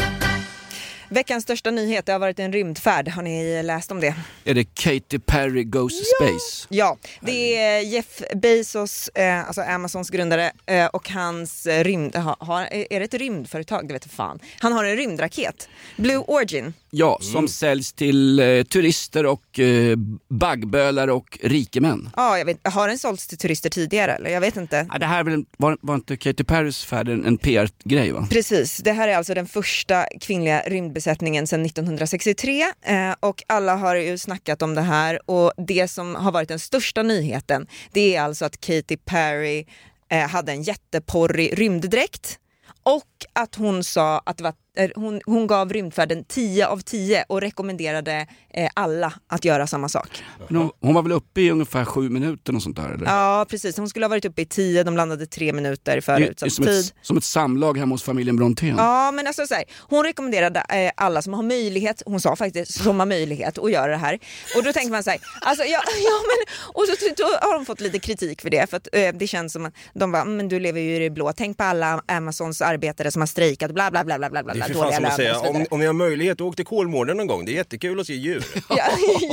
[SPEAKER 3] Veckans största nyhet, det har varit en rymdfärd. Har ni läst om det?
[SPEAKER 2] Är det Katy Perry Goes Space?
[SPEAKER 3] Ja, det är Jeff Bezos, alltså Amazons grundare, och hans rymd... är det ett rymdföretag? Det vet jag fan. Han har en rymdraket, Blue Origin.
[SPEAKER 2] Ja, som säljs till turister och baggbölar och rikemän.
[SPEAKER 3] Ja, jag vet. Har den sålts till turister tidigare? Eller? Jag vet inte.
[SPEAKER 2] Ja, det här var inte Katy Perrys färd en PR-grej, va?
[SPEAKER 3] Precis, det här är alltså den första kvinnliga rymdbesättningen sedan 1963 och alla har ju snackat om det här, och det som har varit den största nyheten, det är alltså att Katy Perry hade en jätteporrig rymddräkt och att hon sa att det var hon gav rymdfärden 10 av 10 och rekommenderade alla att göra samma sak.
[SPEAKER 2] Men hon var väl uppe i ungefär 7 minuter och sånt där, eller?
[SPEAKER 3] Ja, precis. Hon skulle ha varit uppe i 10, de landade 3 minuter förutsatt tid.
[SPEAKER 2] Som ett samlag hemma hos familjen Brontén.
[SPEAKER 3] Ja, men alltså så här, hon rekommenderade alla som har möjlighet, hon sa faktiskt som har möjlighet att göra det här. Och då tänker man så här, alltså och då har de fått lite kritik för det, för att det känns som att de bara, men du lever ju i det blå. Tänk på alla Amazons arbetare som har strejkat, bla bla bla bla bla bla.
[SPEAKER 5] Det är för fan som att säga, om ni har möjlighet att åka till Kolmården någon gång, det är jättekul att se djur.
[SPEAKER 3] Ja.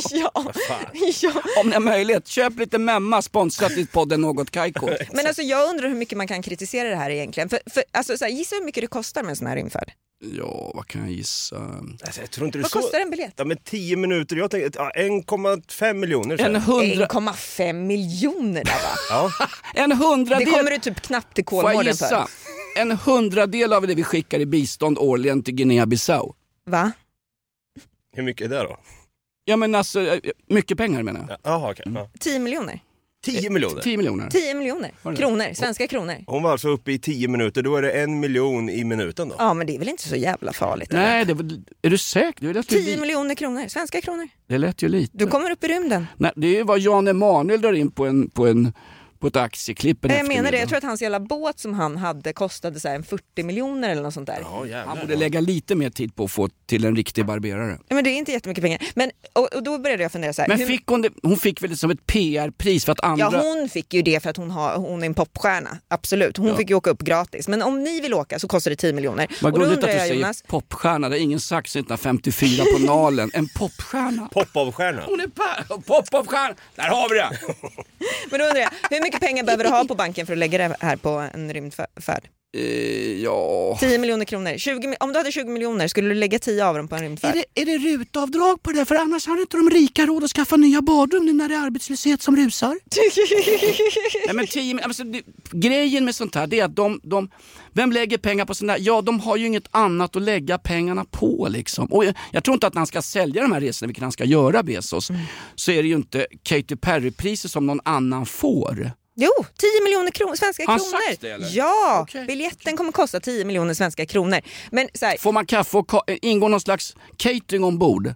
[SPEAKER 2] Om ni har möjlighet, köp lite memma, sponsrat i podden Något Kaiko.
[SPEAKER 3] Men alltså jag undrar hur mycket man kan kritisera det här egentligen. För alltså, så här, gissa hur mycket det kostar med en sån här rymdfärd.
[SPEAKER 2] Ja, vad kan jag gissa?
[SPEAKER 5] Alltså, jag tror inte det
[SPEAKER 3] vad
[SPEAKER 5] så...
[SPEAKER 3] kostar en biljett?
[SPEAKER 5] Ja, men 10 minuter, jag tänkte 1,5 miljoner.
[SPEAKER 3] 1,5 miljoner där, va?
[SPEAKER 5] Ja.
[SPEAKER 2] En 100-del...
[SPEAKER 3] Det kommer du typ knappt till Kolmården för.
[SPEAKER 2] En 100-del av det vi skickar i bistånd årligen till Guinea-Bissau.
[SPEAKER 3] Va?
[SPEAKER 5] Hur mycket är det då?
[SPEAKER 2] Ja, men alltså, mycket pengar menar jag.
[SPEAKER 5] Jaha, okej. Ja.
[SPEAKER 3] 10 miljoner.
[SPEAKER 5] 10 miljoner?
[SPEAKER 2] 10 miljoner.
[SPEAKER 3] 10 miljoner kronor, svenska kronor.
[SPEAKER 5] Hon var alltså uppe i 10 minuter, då är det 1 miljon i minuten då?
[SPEAKER 3] Ja, men det är väl inte så jävla farligt?
[SPEAKER 2] Nej, är du säker?
[SPEAKER 3] 10 miljoner kronor, svenska kronor.
[SPEAKER 2] Det lät ju lite.
[SPEAKER 3] Du kommer upp i rymden.
[SPEAKER 2] Nej, det är ju vad Jan Emanuel drar in på ett aktieklipp.
[SPEAKER 3] Jag menar det, jag tror att hans jävla båt som han hade kostade så här 40 miljoner eller något sånt där.
[SPEAKER 5] Ja,
[SPEAKER 2] han borde lägga lite mer tid på att få till en riktig barberare.
[SPEAKER 3] Ja, men det är inte jättemycket pengar. Men, och då började jag fundera så här.
[SPEAKER 2] Men hon fick väl det som ett PR-pris för att andra...
[SPEAKER 3] Ja, hon fick ju det för att hon är en popstjärna. Absolut, hon fick ju åka upp gratis. Men om ni vill åka så kostar det 10 miljoner.
[SPEAKER 2] Vad
[SPEAKER 3] och då
[SPEAKER 2] gulligt att du
[SPEAKER 3] jag,
[SPEAKER 2] säger
[SPEAKER 3] Jonas,
[SPEAKER 2] popstjärna. Det är ingen sagt 1954 på Nalen. En popstjärna.
[SPEAKER 5] Pop-av-stjärna.
[SPEAKER 2] Hon är pop-av-stjärna. Där har vi det.
[SPEAKER 3] Men då undrar jag, hur mycket pengar behöver du ha på banken för att lägga det här på en rymdfärd?
[SPEAKER 2] Ja...
[SPEAKER 3] 10 miljoner kronor. Om du hade 20 miljoner, skulle du lägga 10 av dem på en rymdfärd?
[SPEAKER 2] Är det rutavdrag på det? För annars har inte de rika råd att skaffa nya badrum nu när det är arbetslöshet som rusar. Nej, men 10, alltså, grejen med sånt här, det är att vem lägger pengar på sånt här? Ja, de har ju inget annat att lägga pengarna på liksom. Och jag tror inte att när han ska sälja de här resorna, vilket han ska göra, Bezos, så är det ju inte Katy Perry-priser som någon annan får.
[SPEAKER 3] Jo, 10 miljoner svenska kronor.
[SPEAKER 2] Sagt det, eller?
[SPEAKER 3] Ja,
[SPEAKER 2] okay.
[SPEAKER 3] Biljetten kommer kosta 10 miljoner svenska kronor. Men så här,
[SPEAKER 2] får man kaffe och ingår någon slags catering ombord?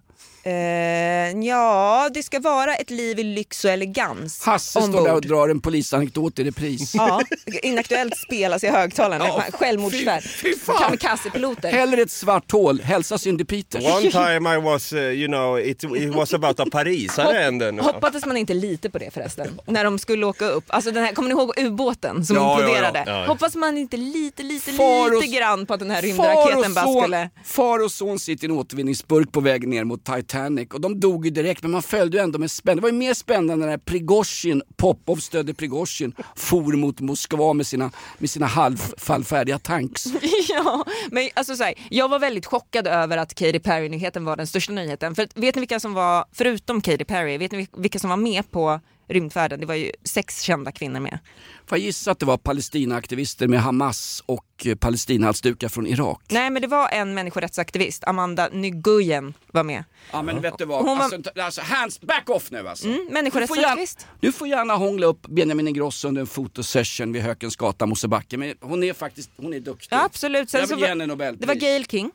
[SPEAKER 3] Ja, det ska vara ett liv i lyx och elegans.
[SPEAKER 2] Hasse står där och drar en polisanekdot i repris.
[SPEAKER 3] Ja, inaktuellt spelas i högtalarna. Självmordsfärd. Kamikazepiloter.
[SPEAKER 2] Hellre ett svart hål. Hälsa Cindy Peters.
[SPEAKER 5] One time I was, it was about a Paris.
[SPEAKER 3] Hoppades man inte lite på det förresten. När de skulle åka upp. Alltså kommer ni ihåg ubåten som imploderade? Ja. Hoppas man inte lite grann på att den här rymdraketen bara skulle...
[SPEAKER 2] Far och son sitter i en återvinningsburk på väg ner mot Titanic. Och de dog ju direkt, men man följde ju ändå med spänning. Det var ju mer spännande när Prigozhin, Popov stödde Prigozhin, for mot Moskva med sina halvfallfärdiga tanks.
[SPEAKER 3] Ja, men alltså så här, jag var väldigt chockad över att Katy Perry-nyheten var den största nyheten. För vet ni vilka som var, förutom Katy Perry, vet ni vilka som var med på rymdfärden? Det var ju 6 kända kvinnor med.
[SPEAKER 2] Får jag gissa att det var Palestina-aktivister med Hamas och Palestina-halsdukar från Irak?
[SPEAKER 3] Nej, men det var en människorättsaktivist, Amanda Nguyen, var med.
[SPEAKER 2] Ja, men vet du vad? Alltså, hands back off nu alltså.
[SPEAKER 3] Människorättsaktivist.
[SPEAKER 2] Du får gärna hångla upp Benjamin Ingrosso under en fotosession vid Hökens gata, Mosebacke. Men hon är duktig.
[SPEAKER 3] Ja, absolut. Sen så det var Gayle King,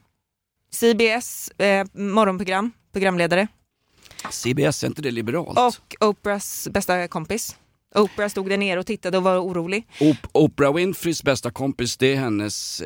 [SPEAKER 3] CBS programledare.
[SPEAKER 2] CBS, är inte det liberalt?
[SPEAKER 3] Och Oprahs bästa kompis. Oprah stod där nere och tittade och var orolig.
[SPEAKER 2] Oprah Winfreys bästa kompis, det är hennes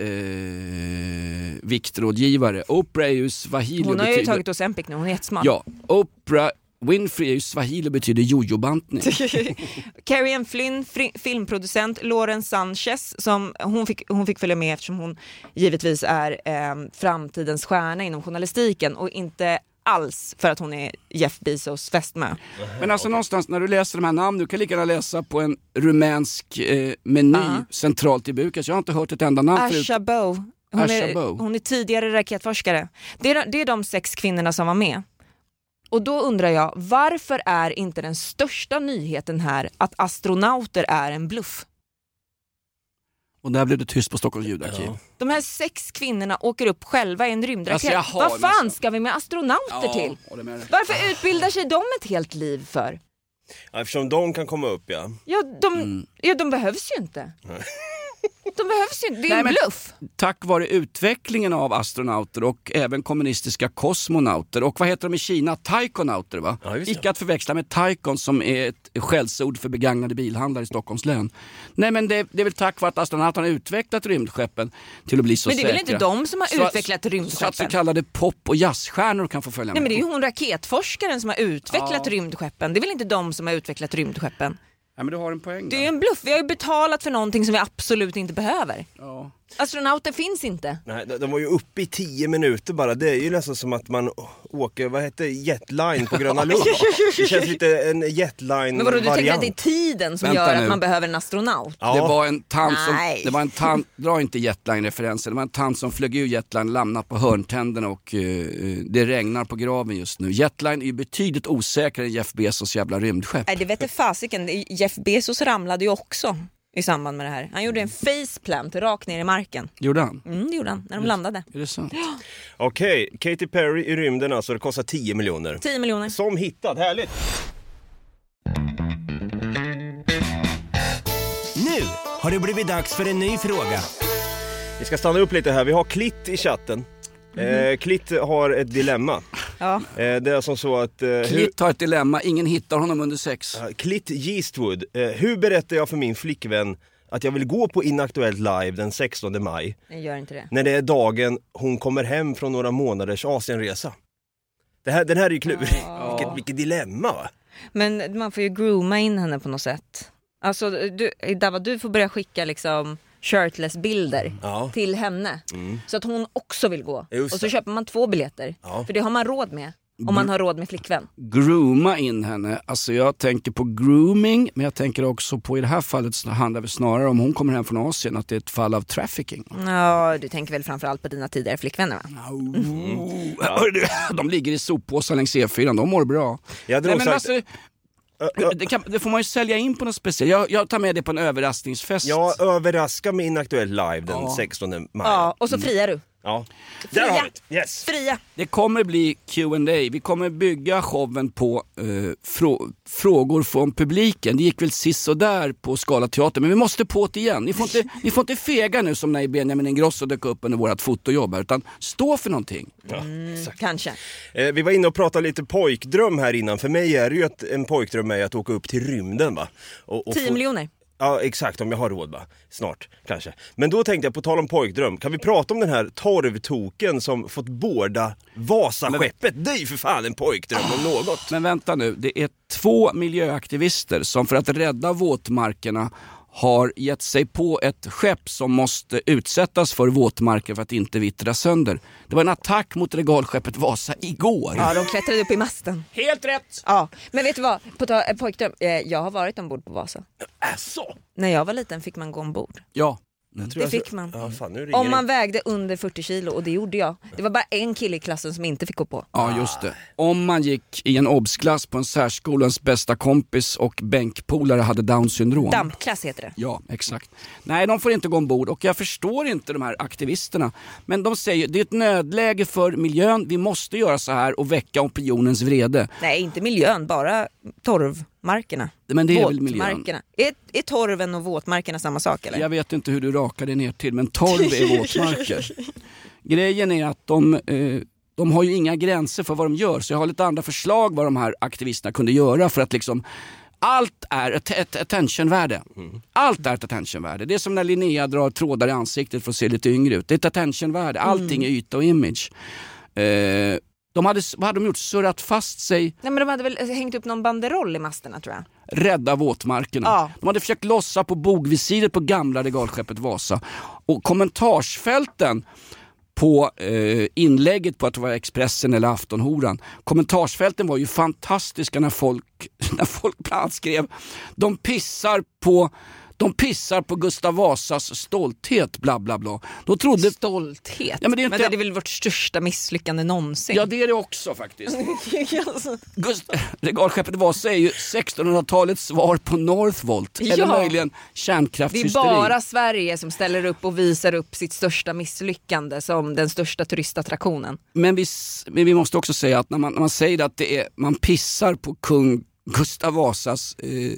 [SPEAKER 2] viktrådgivare. Oprah är ju swahili.
[SPEAKER 3] Hon har ju tagit Ozempic nu, hon är jättesmart.
[SPEAKER 2] Ja, Oprah Winfrey är ju swahili och betyder jojo-bantning.
[SPEAKER 3] Carrie Ann Flynn, filmproducent, Lauren Sanchez, som hon fick följa med eftersom hon givetvis är framtidens stjärna inom journalistiken och inte alls för att hon är Jeff Bezos fästmö.
[SPEAKER 2] Men alltså någonstans när du läser de här namnen, du kan lika gärna läsa på en rumänsk meny centralt i Bukarest. Jag har inte hört ett enda namn förut.
[SPEAKER 3] Asha Bow. Hon är tidigare raketforskare. Det är de 6 kvinnorna som var med. Och då undrar jag, varför är inte den största nyheten här att astronauter är en bluff?
[SPEAKER 2] Och där blev det tyst på Stockholms ljudarkiv. Ja.
[SPEAKER 3] De här 6 kvinnorna åker upp själva i en rymdraket.
[SPEAKER 2] Alltså,
[SPEAKER 3] vad fan ska vi med astronauter till? Varför utbildar sig de ett helt liv för?
[SPEAKER 5] Ja, eftersom de kan komma upp, ja.
[SPEAKER 3] Ja, de behövs ju inte. De behövs ju inte, det är en bluff.
[SPEAKER 2] Tack vare utvecklingen av astronauter och även kommunistiska kosmonauter och vad heter de i Kina? Taikonauter, va? Ja, icke att förväxla med Taikon som är ett skällsord för begagnade bilhandlare i Stockholms län. Nej, men det är väl tack vare att astronauterna har utvecklat rymdskeppen till att bli så säkra.
[SPEAKER 3] Men det är väl inte de som har utvecklat rymdskeppen?
[SPEAKER 2] Så att så kallade pop- och jazzstjärnor kan få följa med.
[SPEAKER 3] Nej, men det är ju hon raketforskaren som har utvecklat rymdskeppen. Det är väl inte de som har utvecklat rymdskeppen?
[SPEAKER 2] Ja, men du har en poäng.
[SPEAKER 3] Det är en bluff. Vi har ju betalat för någonting som vi absolut inte behöver. Ja. Astronauter finns inte.
[SPEAKER 5] Nej, de var ju uppe i 10 minuter bara. Det är ju nästan som att man åker, vad heter Jetline på Gröna Lund. Det känns lite en Jetline-variant.
[SPEAKER 3] Men vadå, du tänker att det är tiden som gör att man behöver en astronaut?
[SPEAKER 2] Ja. Det var en tant dra inte Jetline-referenser. Det var en tant som flög ur Jetline, lämnat på hörntänderna och det regnar på graven just nu. Jetline är ju betydligt osäkrare än Jeff Bezos jävla rymdskepp.
[SPEAKER 3] Nej, det vet jag fasiken. Jeff Bezos ramlade ju också i samband med det här. Han gjorde en faceplant rakt ner i marken.
[SPEAKER 2] Gjorde han?
[SPEAKER 3] Det gjorde han, när de landade.
[SPEAKER 2] Är det sant?
[SPEAKER 3] Ja.
[SPEAKER 5] Okej, Katy Perry i rymden alltså, det kostar 10 miljoner.
[SPEAKER 3] 10 miljoner.
[SPEAKER 5] Som hittad, härligt!
[SPEAKER 7] Nu har det blivit dags för en ny fråga.
[SPEAKER 5] Vi ska stanna upp lite här, vi har Klitt i chatten. Klitt har ett dilemma.
[SPEAKER 3] Ja.
[SPEAKER 5] Det är som så att
[SPEAKER 2] Klitt har ett dilemma, ingen hittar honom under sex.
[SPEAKER 5] Klitt Eastwood, hur berättar jag för min flickvän att jag vill gå på Inaktuellt live den 16 maj?
[SPEAKER 3] Jag gör inte det.
[SPEAKER 5] När det är dagen hon kommer hem från några månaders Asienresa. Den här är ju klurig. Vilket dilemma, va?
[SPEAKER 3] Men man får ju grooma in henne på något sätt. Alltså du får börja skicka liksom shirtless bilder till henne. Så att hon också vill gå. Och så köper man 2 biljetter. För det har man råd med. Om man har råd med flickvän.
[SPEAKER 2] Grooma in henne. Alltså jag tänker på grooming. Men jag tänker också på, i det här fallet handlar det snarare om hon kommer hem från Asien, att det är ett fall av trafficking.
[SPEAKER 3] Ja, du tänker väl framförallt på dina tidigare flickvänner, va?
[SPEAKER 2] De ligger i soppåsar längs E4, de mår bra. Det får man ju sälja in på något speciellt. Jag tar med det på en överraskningsfest.
[SPEAKER 5] Jag överraskar med Inaktuellt live den 16 maj.
[SPEAKER 3] Ja, och så friar du.
[SPEAKER 5] Ja, där har vi det. Yes.
[SPEAKER 3] Fria.
[SPEAKER 2] Det kommer bli Q&A. Vi kommer bygga showen på frågor från publiken. Det gick väl sist och där på Skala Teater, men vi måste på det igen. Ni får inte fega nu som när Benjamin Ingrosso dök upp under vårt fotojobb, utan stå för någonting.
[SPEAKER 5] Ja,
[SPEAKER 3] Kanske.
[SPEAKER 5] Vi var inne och pratade lite pojkdröm här innan. För mig är det ju en pojkdröm är att åka upp till rymden, va? Och
[SPEAKER 3] 10 miljoner.
[SPEAKER 5] Ja, exakt, om jag har råd, va? Snart, kanske. Men då tänkte jag, på tal om pojkdröm, kan vi prata om den här torvtoken som fått båda Vasaskeppet? Det är ju för fan en pojkdröm om något.
[SPEAKER 2] Men vänta nu, det är 2 miljöaktivister som för att rädda våtmarkerna har gett sig på ett skepp som måste utsättas för våtmarker för att inte vittra sönder. Det var en attack mot regalskeppet Vasa igår.
[SPEAKER 3] Ja, de klättrade upp i masten.
[SPEAKER 2] Helt rätt!
[SPEAKER 3] Ja, men vet du vad? Pojkdröm, jag har varit ombord på Vasa.
[SPEAKER 5] Så.
[SPEAKER 3] När jag var liten fick man gå ombord.
[SPEAKER 2] Ja.
[SPEAKER 3] Det fick man.
[SPEAKER 5] Ja, fan, nu ringer
[SPEAKER 3] Om man vägde under 40 kilo, och det gjorde jag. Det var bara en kille i klassen som inte fick gå på.
[SPEAKER 2] Ja, just det. Om man gick i en obsklass på en särskolans bästa kompis och bänkpolare hade Down-syndrom.
[SPEAKER 3] Dampklass heter det.
[SPEAKER 2] Ja, exakt. Nej, de får inte gå ombord, och jag förstår inte de här aktivisterna. Men de säger, det är ett nödläge för miljön, vi måste göra så här och väcka opinionens vrede.
[SPEAKER 3] Nej, inte miljön, bara torvmarkerna.
[SPEAKER 2] Men det är väl miljön.
[SPEAKER 3] Är torven och våtmarkerna samma sak, eller?
[SPEAKER 2] Jag vet inte hur du rakar det ner till, men torv är våtmarker. Grejen är att de har ju inga gränser för vad de gör, så jag har lite andra förslag vad de här aktivisterna kunde göra för att liksom... Allt är ett attentionvärde. Allt är ett attentionvärde. Det är som när Linnea drar trådar i ansiktet för att se lite yngre ut. Det är ett attentionvärde. Allting är yta och image. Vad hade de gjort? Surrat fast sig.
[SPEAKER 3] Nej, men de hade väl hängt upp någon banderoll i masterna, tror jag.
[SPEAKER 2] Rädda våtmarkerna.
[SPEAKER 3] Ja.
[SPEAKER 2] De hade försökt lossa på bogvisiret på gamla regalskeppet Vasa. Och kommentarsfälten på inlägget på att det var Expressen eller Aftonhoran. Kommentarsfälten var ju fantastiska när folk bland annat skrev de pissar på Gustav Vasas stolthet, bla bla bla. Då trodde...
[SPEAKER 3] Stolthet?
[SPEAKER 2] Ja, men det är
[SPEAKER 3] väl vårt största misslyckande någonsin.
[SPEAKER 2] Ja, det är det också faktiskt. Regalskeppet Vasa är ju 1600-talets svar på Northvolt.
[SPEAKER 3] Ja.
[SPEAKER 2] Eller möjligen kärnkraftshysteri.
[SPEAKER 3] Det är bara Sverige som ställer upp och visar upp sitt största misslyckande som den största turistattraktionen.
[SPEAKER 2] Men vi måste också säga att när man säger att man pissar på kung Gustav Vasas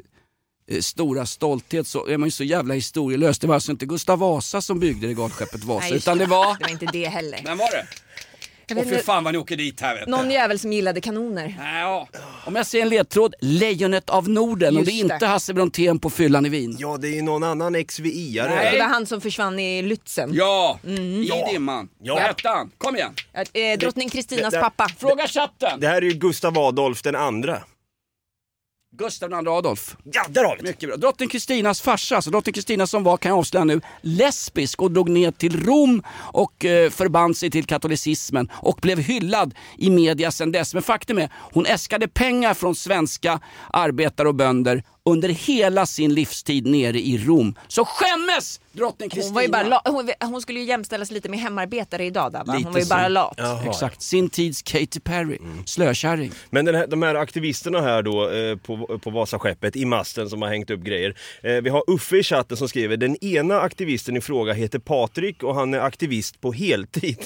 [SPEAKER 2] stora stolthet, så är man ju så jävla historielös. Det var alltså inte Gustav Vasa som byggde regalskeppet Vasa.
[SPEAKER 3] Nej,
[SPEAKER 2] utan det var
[SPEAKER 3] inte det heller.
[SPEAKER 2] Vem var det? Och för fan vad ni åker dit här, vet
[SPEAKER 3] någon jävel som gillade kanoner.
[SPEAKER 2] Ja. Om jag ser en ledtråd, Lejonet av Norden.
[SPEAKER 3] Just
[SPEAKER 2] och det är inte Hasse Brontén på fyllan i Wien.
[SPEAKER 5] Ja, det är någon annan XVI-are.
[SPEAKER 2] Nej.
[SPEAKER 3] Det var han som försvann i Lützen.
[SPEAKER 2] Ja, i dimman.
[SPEAKER 5] Ja.
[SPEAKER 2] Vad hette han? Kom igen.
[SPEAKER 3] Drottning Kristinas
[SPEAKER 5] det-
[SPEAKER 3] pappa.
[SPEAKER 2] Fråga chatten.
[SPEAKER 5] Det här är ju Gustav Adolf den andra.
[SPEAKER 2] Gustav II Adolf.
[SPEAKER 5] Ja, där har vi det.
[SPEAKER 2] Mycket bra. Drottning Kristinas farsa, alltså drottning Kristina som var, kan jag avslöja nu, lesbisk och drog ner till Rom och förband sig till katolicismen och blev hyllad i media sedan dess. Men faktum är, hon äskade pengar från svenska arbetare och bönder under hela sin livstid nere i Rom. Så skämmes drottning Kristina!
[SPEAKER 3] Hon var ju bara hon skulle ju jämställas lite med hemarbetare idag där, va? Hon var ju bara lat.
[SPEAKER 5] Jaha.
[SPEAKER 2] Exakt, sin tids Katy Perry, slökärring.
[SPEAKER 5] Men de här aktivisterna här då på Vasaskeppet i masten som har hängt upp grejer. Vi har Uffe i chatten som skriver: den ena aktivisten i fråga heter Patrik och han är aktivist på heltid.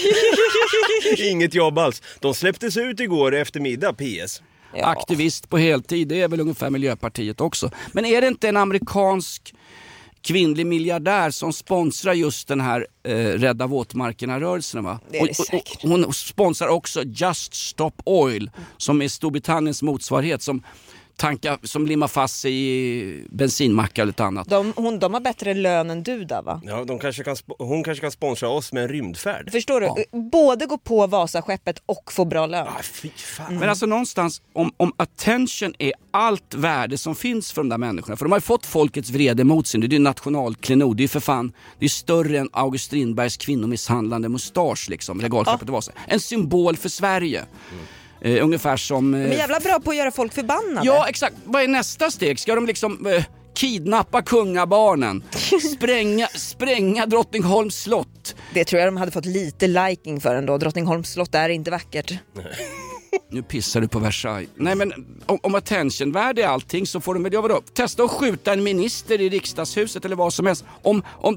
[SPEAKER 5] Inget jobb alls. De släpptes ut igår eftermiddag, PS.
[SPEAKER 3] Ja.
[SPEAKER 2] Aktivist på heltid, det är väl ungefär Miljöpartiet också. Men är det inte en amerikansk kvinnlig miljardär som sponsrar just den här Rädda våtmarkerna-rörelsen, va?
[SPEAKER 3] Det är det säkert.
[SPEAKER 2] Hon sponsrar också Just Stop Oil, som är Storbritanniens motsvarighet, som limmar fast sig i bensinmackar eller annat.
[SPEAKER 3] De har bättre lön än du där, va?
[SPEAKER 5] Ja, hon kanske kan sponsra oss med en rymdfärd.
[SPEAKER 3] Förstår du?
[SPEAKER 2] Ja.
[SPEAKER 3] Både gå på Vasaskeppet och få bra lön.
[SPEAKER 5] Ah, fy fan.
[SPEAKER 2] Men alltså någonstans, om attention är allt värde som finns för de där människorna, för de har ju fått folkets vrede mot sig, det är ju nationalklenod, det är ju för fan, det är större än August Strindbergs kvinnomisshandlande mustasch liksom, regalskeppet var så. En symbol för Sverige. Ungefär som...
[SPEAKER 3] De är jävla bra på att göra folk förbannade.
[SPEAKER 2] Ja, exakt. Vad är nästa steg? Ska de liksom kidnappa kungabarnen? Spränga Drottningholms slott?
[SPEAKER 3] Det tror jag de hade fått lite liking för ändå. Drottningholms slott är inte vackert.
[SPEAKER 2] Nu pissar du på Versailles. Nej, men om attentionvärde är allting, så får de väl göra då. Testa att skjuta en minister i riksdagshuset eller vad som helst. Om det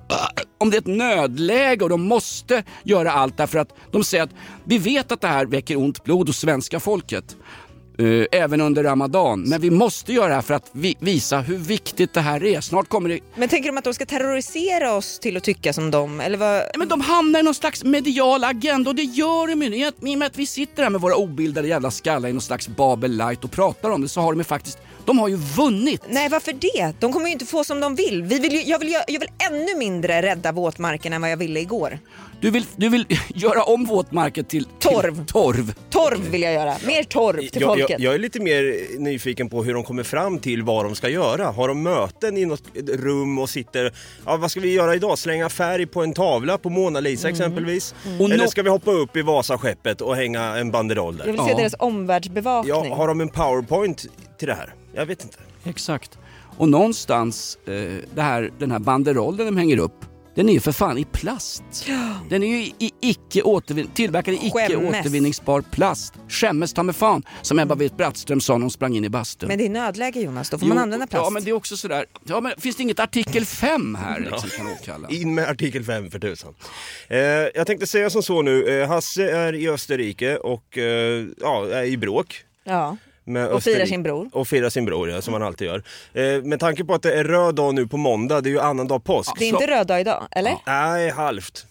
[SPEAKER 2] om det är ett nödläge och de måste göra allt därför att de säger att vi vet att det här väcker ont blod hos svenska folket. Även under Ramadan. Men vi måste göra det här för att visa hur viktigt det här är. Snart kommer det...
[SPEAKER 3] Men tänker de att de ska terrorisera oss till att tycka som dem? Eller vad?
[SPEAKER 2] Men de hamnar i någon slags medial agenda och det gör de ju. I och med att vi sitter här med våra obildade jävla skallar i någon slags Babel Light och pratar om det, så har de ju faktiskt... De har ju vunnit.
[SPEAKER 3] Nej, varför det? De kommer ju inte få som de vill. Jag vill ännu mindre rädda våtmarken än vad jag ville igår.
[SPEAKER 2] Du vill göra om våtmarken till
[SPEAKER 3] torv. Torv vill jag göra. Mer torv till folket.
[SPEAKER 5] Jag är lite mer nyfiken på hur de kommer fram till vad de ska göra. Har de möten i något rum och sitter... Ja, vad ska vi göra idag? Slänga färg på en tavla på Mona Lisa exempelvis? Eller ska vi hoppa upp i Vasaskeppet och hänga en banderoll där?
[SPEAKER 3] Jag vill se deras omvärldsbevakning.
[SPEAKER 5] Ja, har de en PowerPoint till det här? Jag vet inte.
[SPEAKER 2] Exakt. Och någonstans den här banderollen de hänger upp, den är ju för fan i plast. Den är ju tillverkad i icke-återvinningsbar plast. Skämmes ta med fan, som Ebba Witt-Brattström sa när hon sprang in i bastun.
[SPEAKER 3] Men det är nödläge, Jonas, då får man använda plast.
[SPEAKER 2] Ja, men det är också sådär. Ja, men finns det inget artikel 5 här liksom, kan åkalla?
[SPEAKER 5] In med artikel 5 för tusan. Jag tänkte säga som så nu. Hasse är i Österrike och är i bråk.
[SPEAKER 3] Ja. Och firar sin bror.
[SPEAKER 5] Och firar sin bror, ja, som man alltid gör. Med tanke på att det är röd dag nu på måndag, det är ju annandag påsk.
[SPEAKER 3] Det är inte röd dag idag, eller?
[SPEAKER 5] Ja. Nej, halvt.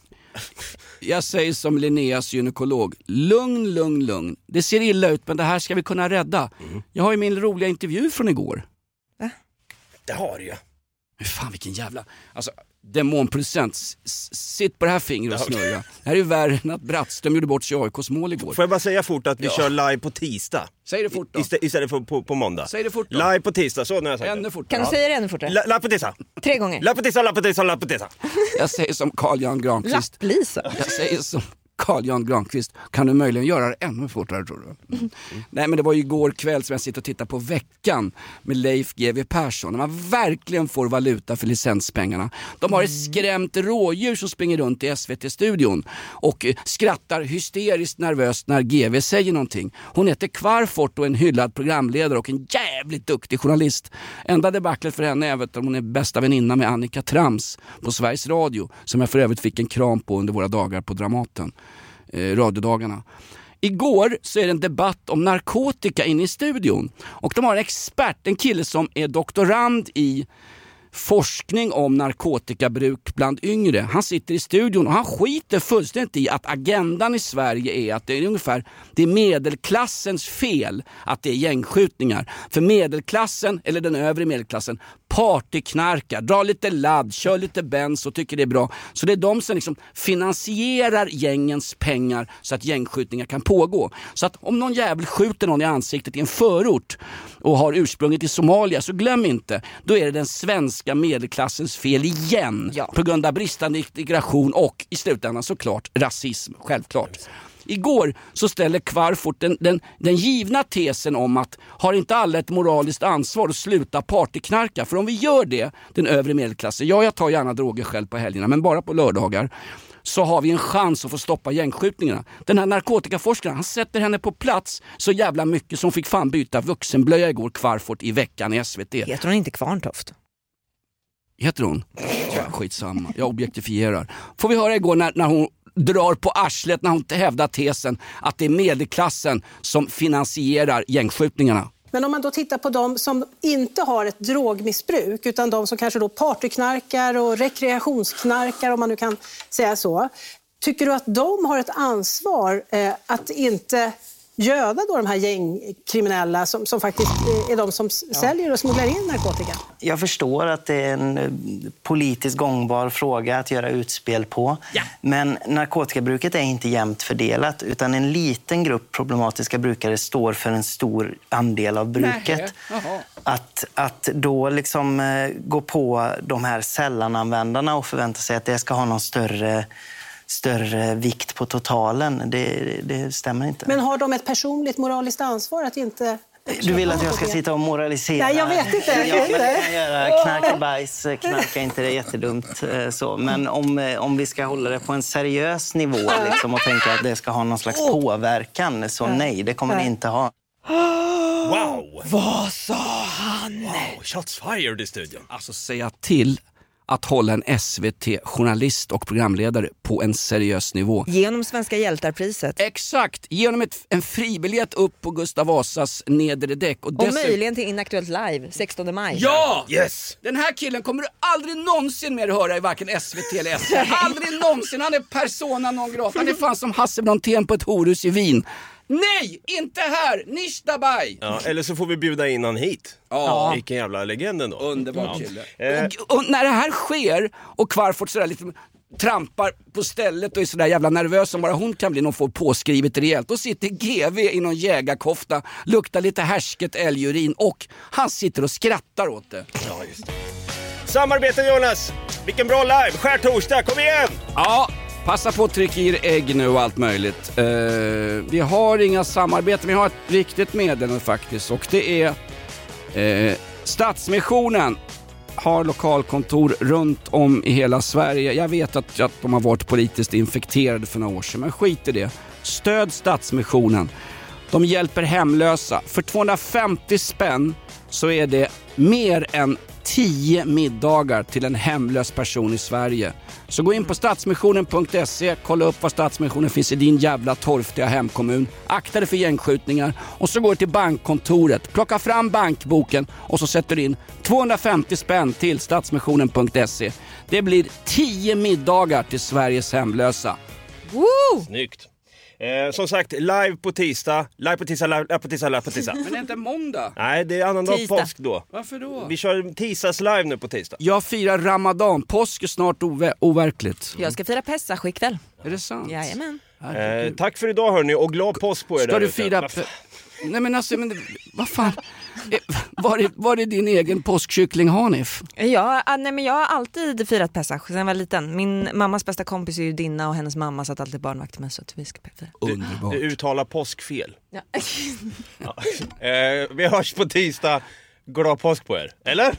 [SPEAKER 2] Jag säger som Linneas gynekolog, lugn. Det ser illa ut, men det här ska vi kunna rädda. Jag har ju min roliga intervju från igår.
[SPEAKER 5] Va? Det har du ju.
[SPEAKER 2] Men fan, vilken jävla... Alltså, demonproducent, sitt på det här fingret och snurra. Det här är ju värre än att Brattström gjorde bort sig i AIKs mål igår.
[SPEAKER 5] Får jag bara säga fort att vi kör live på tisdag?
[SPEAKER 2] Säg det fort då.
[SPEAKER 5] Istället för på måndag.
[SPEAKER 2] Säg det fort då.
[SPEAKER 5] Live på tisdag, så när jag säger
[SPEAKER 2] ännu fortare.
[SPEAKER 3] Kan du säga det ännu fortare?
[SPEAKER 5] Live på tisdag.
[SPEAKER 3] 3 gånger.
[SPEAKER 5] Live på tisdag.
[SPEAKER 2] Jag säger som Carl-Jan Granqvist.
[SPEAKER 3] Lapplisa.
[SPEAKER 2] Jag säger som Carl-Jan Granqvist. Kan du möjligen göra det ännu fortare, tror du? Nej, men det var ju igår kväll som jag sitter och tittar på Veckan med Leif GW Persson. När man verkligen får valuta för licenspengarna. De har ett skrämt rådjur som springer runt i SVT-studion och skrattar hysteriskt nervöst när GW säger någonting. Hon heter Kvarfort och en hyllad programledare och en jävligt duktig journalist. Enda debaclet för henne är att hon är bästa väninna med Annika Trams på Sveriges Radio, som jag för övrigt fick en kram på under våra dagar på Dramaten. Radiodagarna. Igår så är det en debatt om narkotika inne i studion. Och de har en expert, en kille som är doktorand i forskning om narkotikabruk bland yngre. Han sitter i studion och han skiter fullständigt i att agendan i Sverige är att det är medelklassens fel att det är gängskjutningar. För medelklassen, eller den övre medelklassen, partyknarkar, drar lite ladd, kör lite bens och tycker det är bra. Så det är de som liksom finansierar gängens pengar så att gängskjutningar kan pågå. Så att om någon jävel skjuter någon i ansiktet i en förort och har ursprunget i Somalia, så glöm inte, då är det den svenska medelklassens fel igen. Ja. På grund av bristande integration och i slutändan såklart rasism, självklart. Igår så ställer Kvarfort den givna tesen om att har inte alla ett moraliskt ansvar att sluta partyknarka? För om vi gör det, den övre medelklassen, jag tar gärna droger själv på helgerna, men bara på lördagar, så har vi en chans att få stoppa gängskjutningarna. Den här narkotikaforskaren, han sätter henne på plats så jävla mycket som fick fan byta vuxenblöja igår, Kvarfort, i Veckan i SVT.
[SPEAKER 3] Heter hon inte Kvarntoft?
[SPEAKER 2] Heter hon? Ja, skitsamma, jag objektifierar. Får vi höra igår när hon drar på arslet när hon hävdar tesen att det är medelklassen som finansierar gängskjutningarna.
[SPEAKER 9] Men om man då tittar på de som inte har ett drogmissbruk, utan de som kanske då partyknarkar och rekreationsknarkar, om man nu kan säga så. Tycker du att de har ett ansvar att inte göda då de här gängkriminella som faktiskt är de som säljer och smugglar in narkotika?
[SPEAKER 10] Jag förstår att det är en politiskt gångbar fråga att göra utspel på. Ja. Men narkotikabruket är inte jämnt fördelat, utan en liten grupp problematiska brukare står för en stor andel av bruket. Att då liksom gå på de här sällananvändarna och förvänta sig att det ska ha någon större vikt på totalen, det stämmer inte.
[SPEAKER 9] Men har de ett personligt moraliskt ansvar att inte...
[SPEAKER 10] Du vill att jag ska sitta och moralisera?
[SPEAKER 9] Nej, jag vet inte.
[SPEAKER 10] Jag kan göra knarkbajs, knarka inte, det är jättedumt så. Men om vi ska hålla det på en seriös nivå liksom, och tänka att det ska ha någon slags påverkan, så nej, det kommer det inte ha.
[SPEAKER 5] Wow!
[SPEAKER 3] Vad sa han?
[SPEAKER 5] Wow, shots fired i studion.
[SPEAKER 2] Alltså säga till att hålla en SVT-journalist och programledare på en seriös nivå.
[SPEAKER 3] Genom Svenska hjältarpriset.
[SPEAKER 2] Exakt, genom en fribiljett upp på Gustav Vasas nedre däck.
[SPEAKER 3] Och möjligen till Inaktuellt live 16 maj.
[SPEAKER 2] Ja!
[SPEAKER 5] Yes!
[SPEAKER 2] Den här killen kommer du aldrig någonsin mer höra i varken SVT eller SR. Aldrig någonsin, han är persona non grata. Han är fan som Hasse Brontén på ett horhus i Wien. Nej, inte här, nicht dabei.
[SPEAKER 5] Ja, eller så får vi bjuda in han hit.
[SPEAKER 2] Ja.
[SPEAKER 5] Vilken jävla legend ändå.
[SPEAKER 2] Underbar kille. Och när det här sker och Kvarfort sådär lite trampar på stället och är sådär jävla nervös som bara hon kan bli, någon får påskrivet rejält. Då sitter GV i någon jägarkofta, luktar lite härsket älgurin och han sitter och skrattar åt det.
[SPEAKER 5] Ja, just det. Samarbete Jonas, vilken bra live, skärtorsdag, kom igen!
[SPEAKER 2] Ja, passa på att trycka i ägg nu och allt möjligt. Vi har inga samarbeten, vi har ett riktigt meddelande faktiskt. Och det är Stadsmissionen har lokalkontor runt om i hela Sverige. Jag vet att de har varit politiskt infekterade för några år sedan, men skit i det. Stöd Stadsmissionen. De hjälper hemlösa. För 250 spänn så är det mer än 10 middagar till en hemlös person i Sverige. Så gå in på stadsmissionen.se, kolla upp var Stadsmissionen finns i din jävla torftiga hemkommun. Akta dig för gängskjutningar och så går du till bankkontoret. Plocka fram bankboken och så sätter du in 250 spänn till stadsmissionen.se. Det blir 10 middagar till Sveriges hemlösa.
[SPEAKER 3] Woo!
[SPEAKER 5] Snyggt. Som sagt, live på tisdag. Live på tisdag.
[SPEAKER 2] Men det är inte måndag.
[SPEAKER 5] Nej, det är annandag påsk då.
[SPEAKER 2] Varför då?
[SPEAKER 5] Vi kör tisdags live nu på tisdag.
[SPEAKER 2] Jag firar Ramadan. Påsk är snart overkligt.
[SPEAKER 3] Jag ska fira Pesach ikväll.
[SPEAKER 2] Är det sant?
[SPEAKER 3] Jajamän.
[SPEAKER 5] Tack för idag hörni och glad påsk på er.
[SPEAKER 2] Ska du fira... Nej men alltså, vad fan? Var är din egen påskkyckling Hanif?
[SPEAKER 3] Ja, nej men jag har alltid firat Pesach sen jag var liten. Min mammas bästa kompis är ju Dinna och hennes mamma satt alltid barnvakt med så att vi ska fira.
[SPEAKER 2] Underbart.
[SPEAKER 5] Du uttalar påskfel.
[SPEAKER 3] Ja.
[SPEAKER 5] Ja. Vi hörs på tisdag. Glad påsk på er, eller?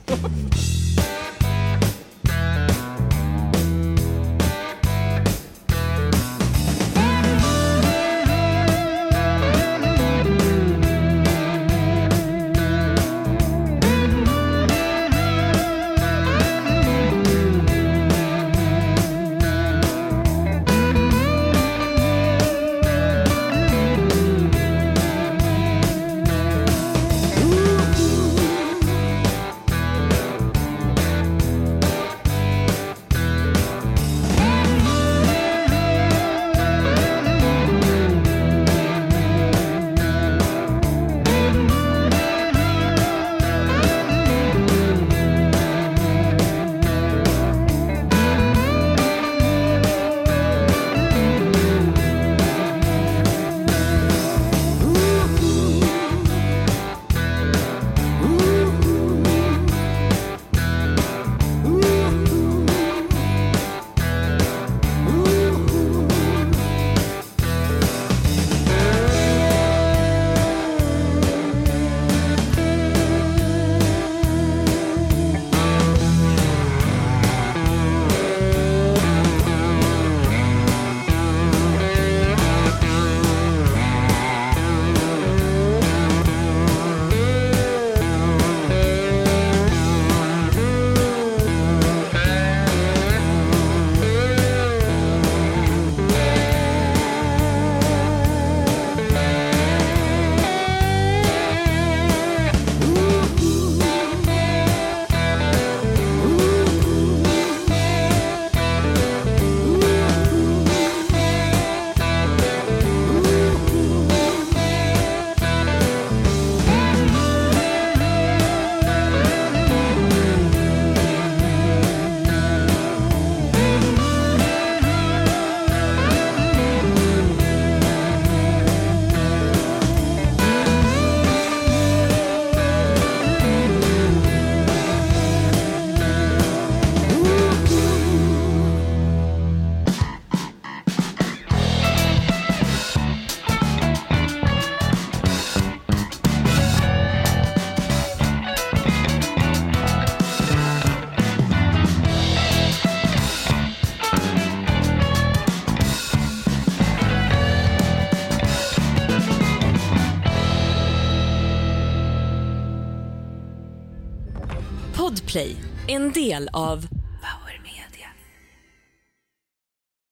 [SPEAKER 1] Podplay, en del av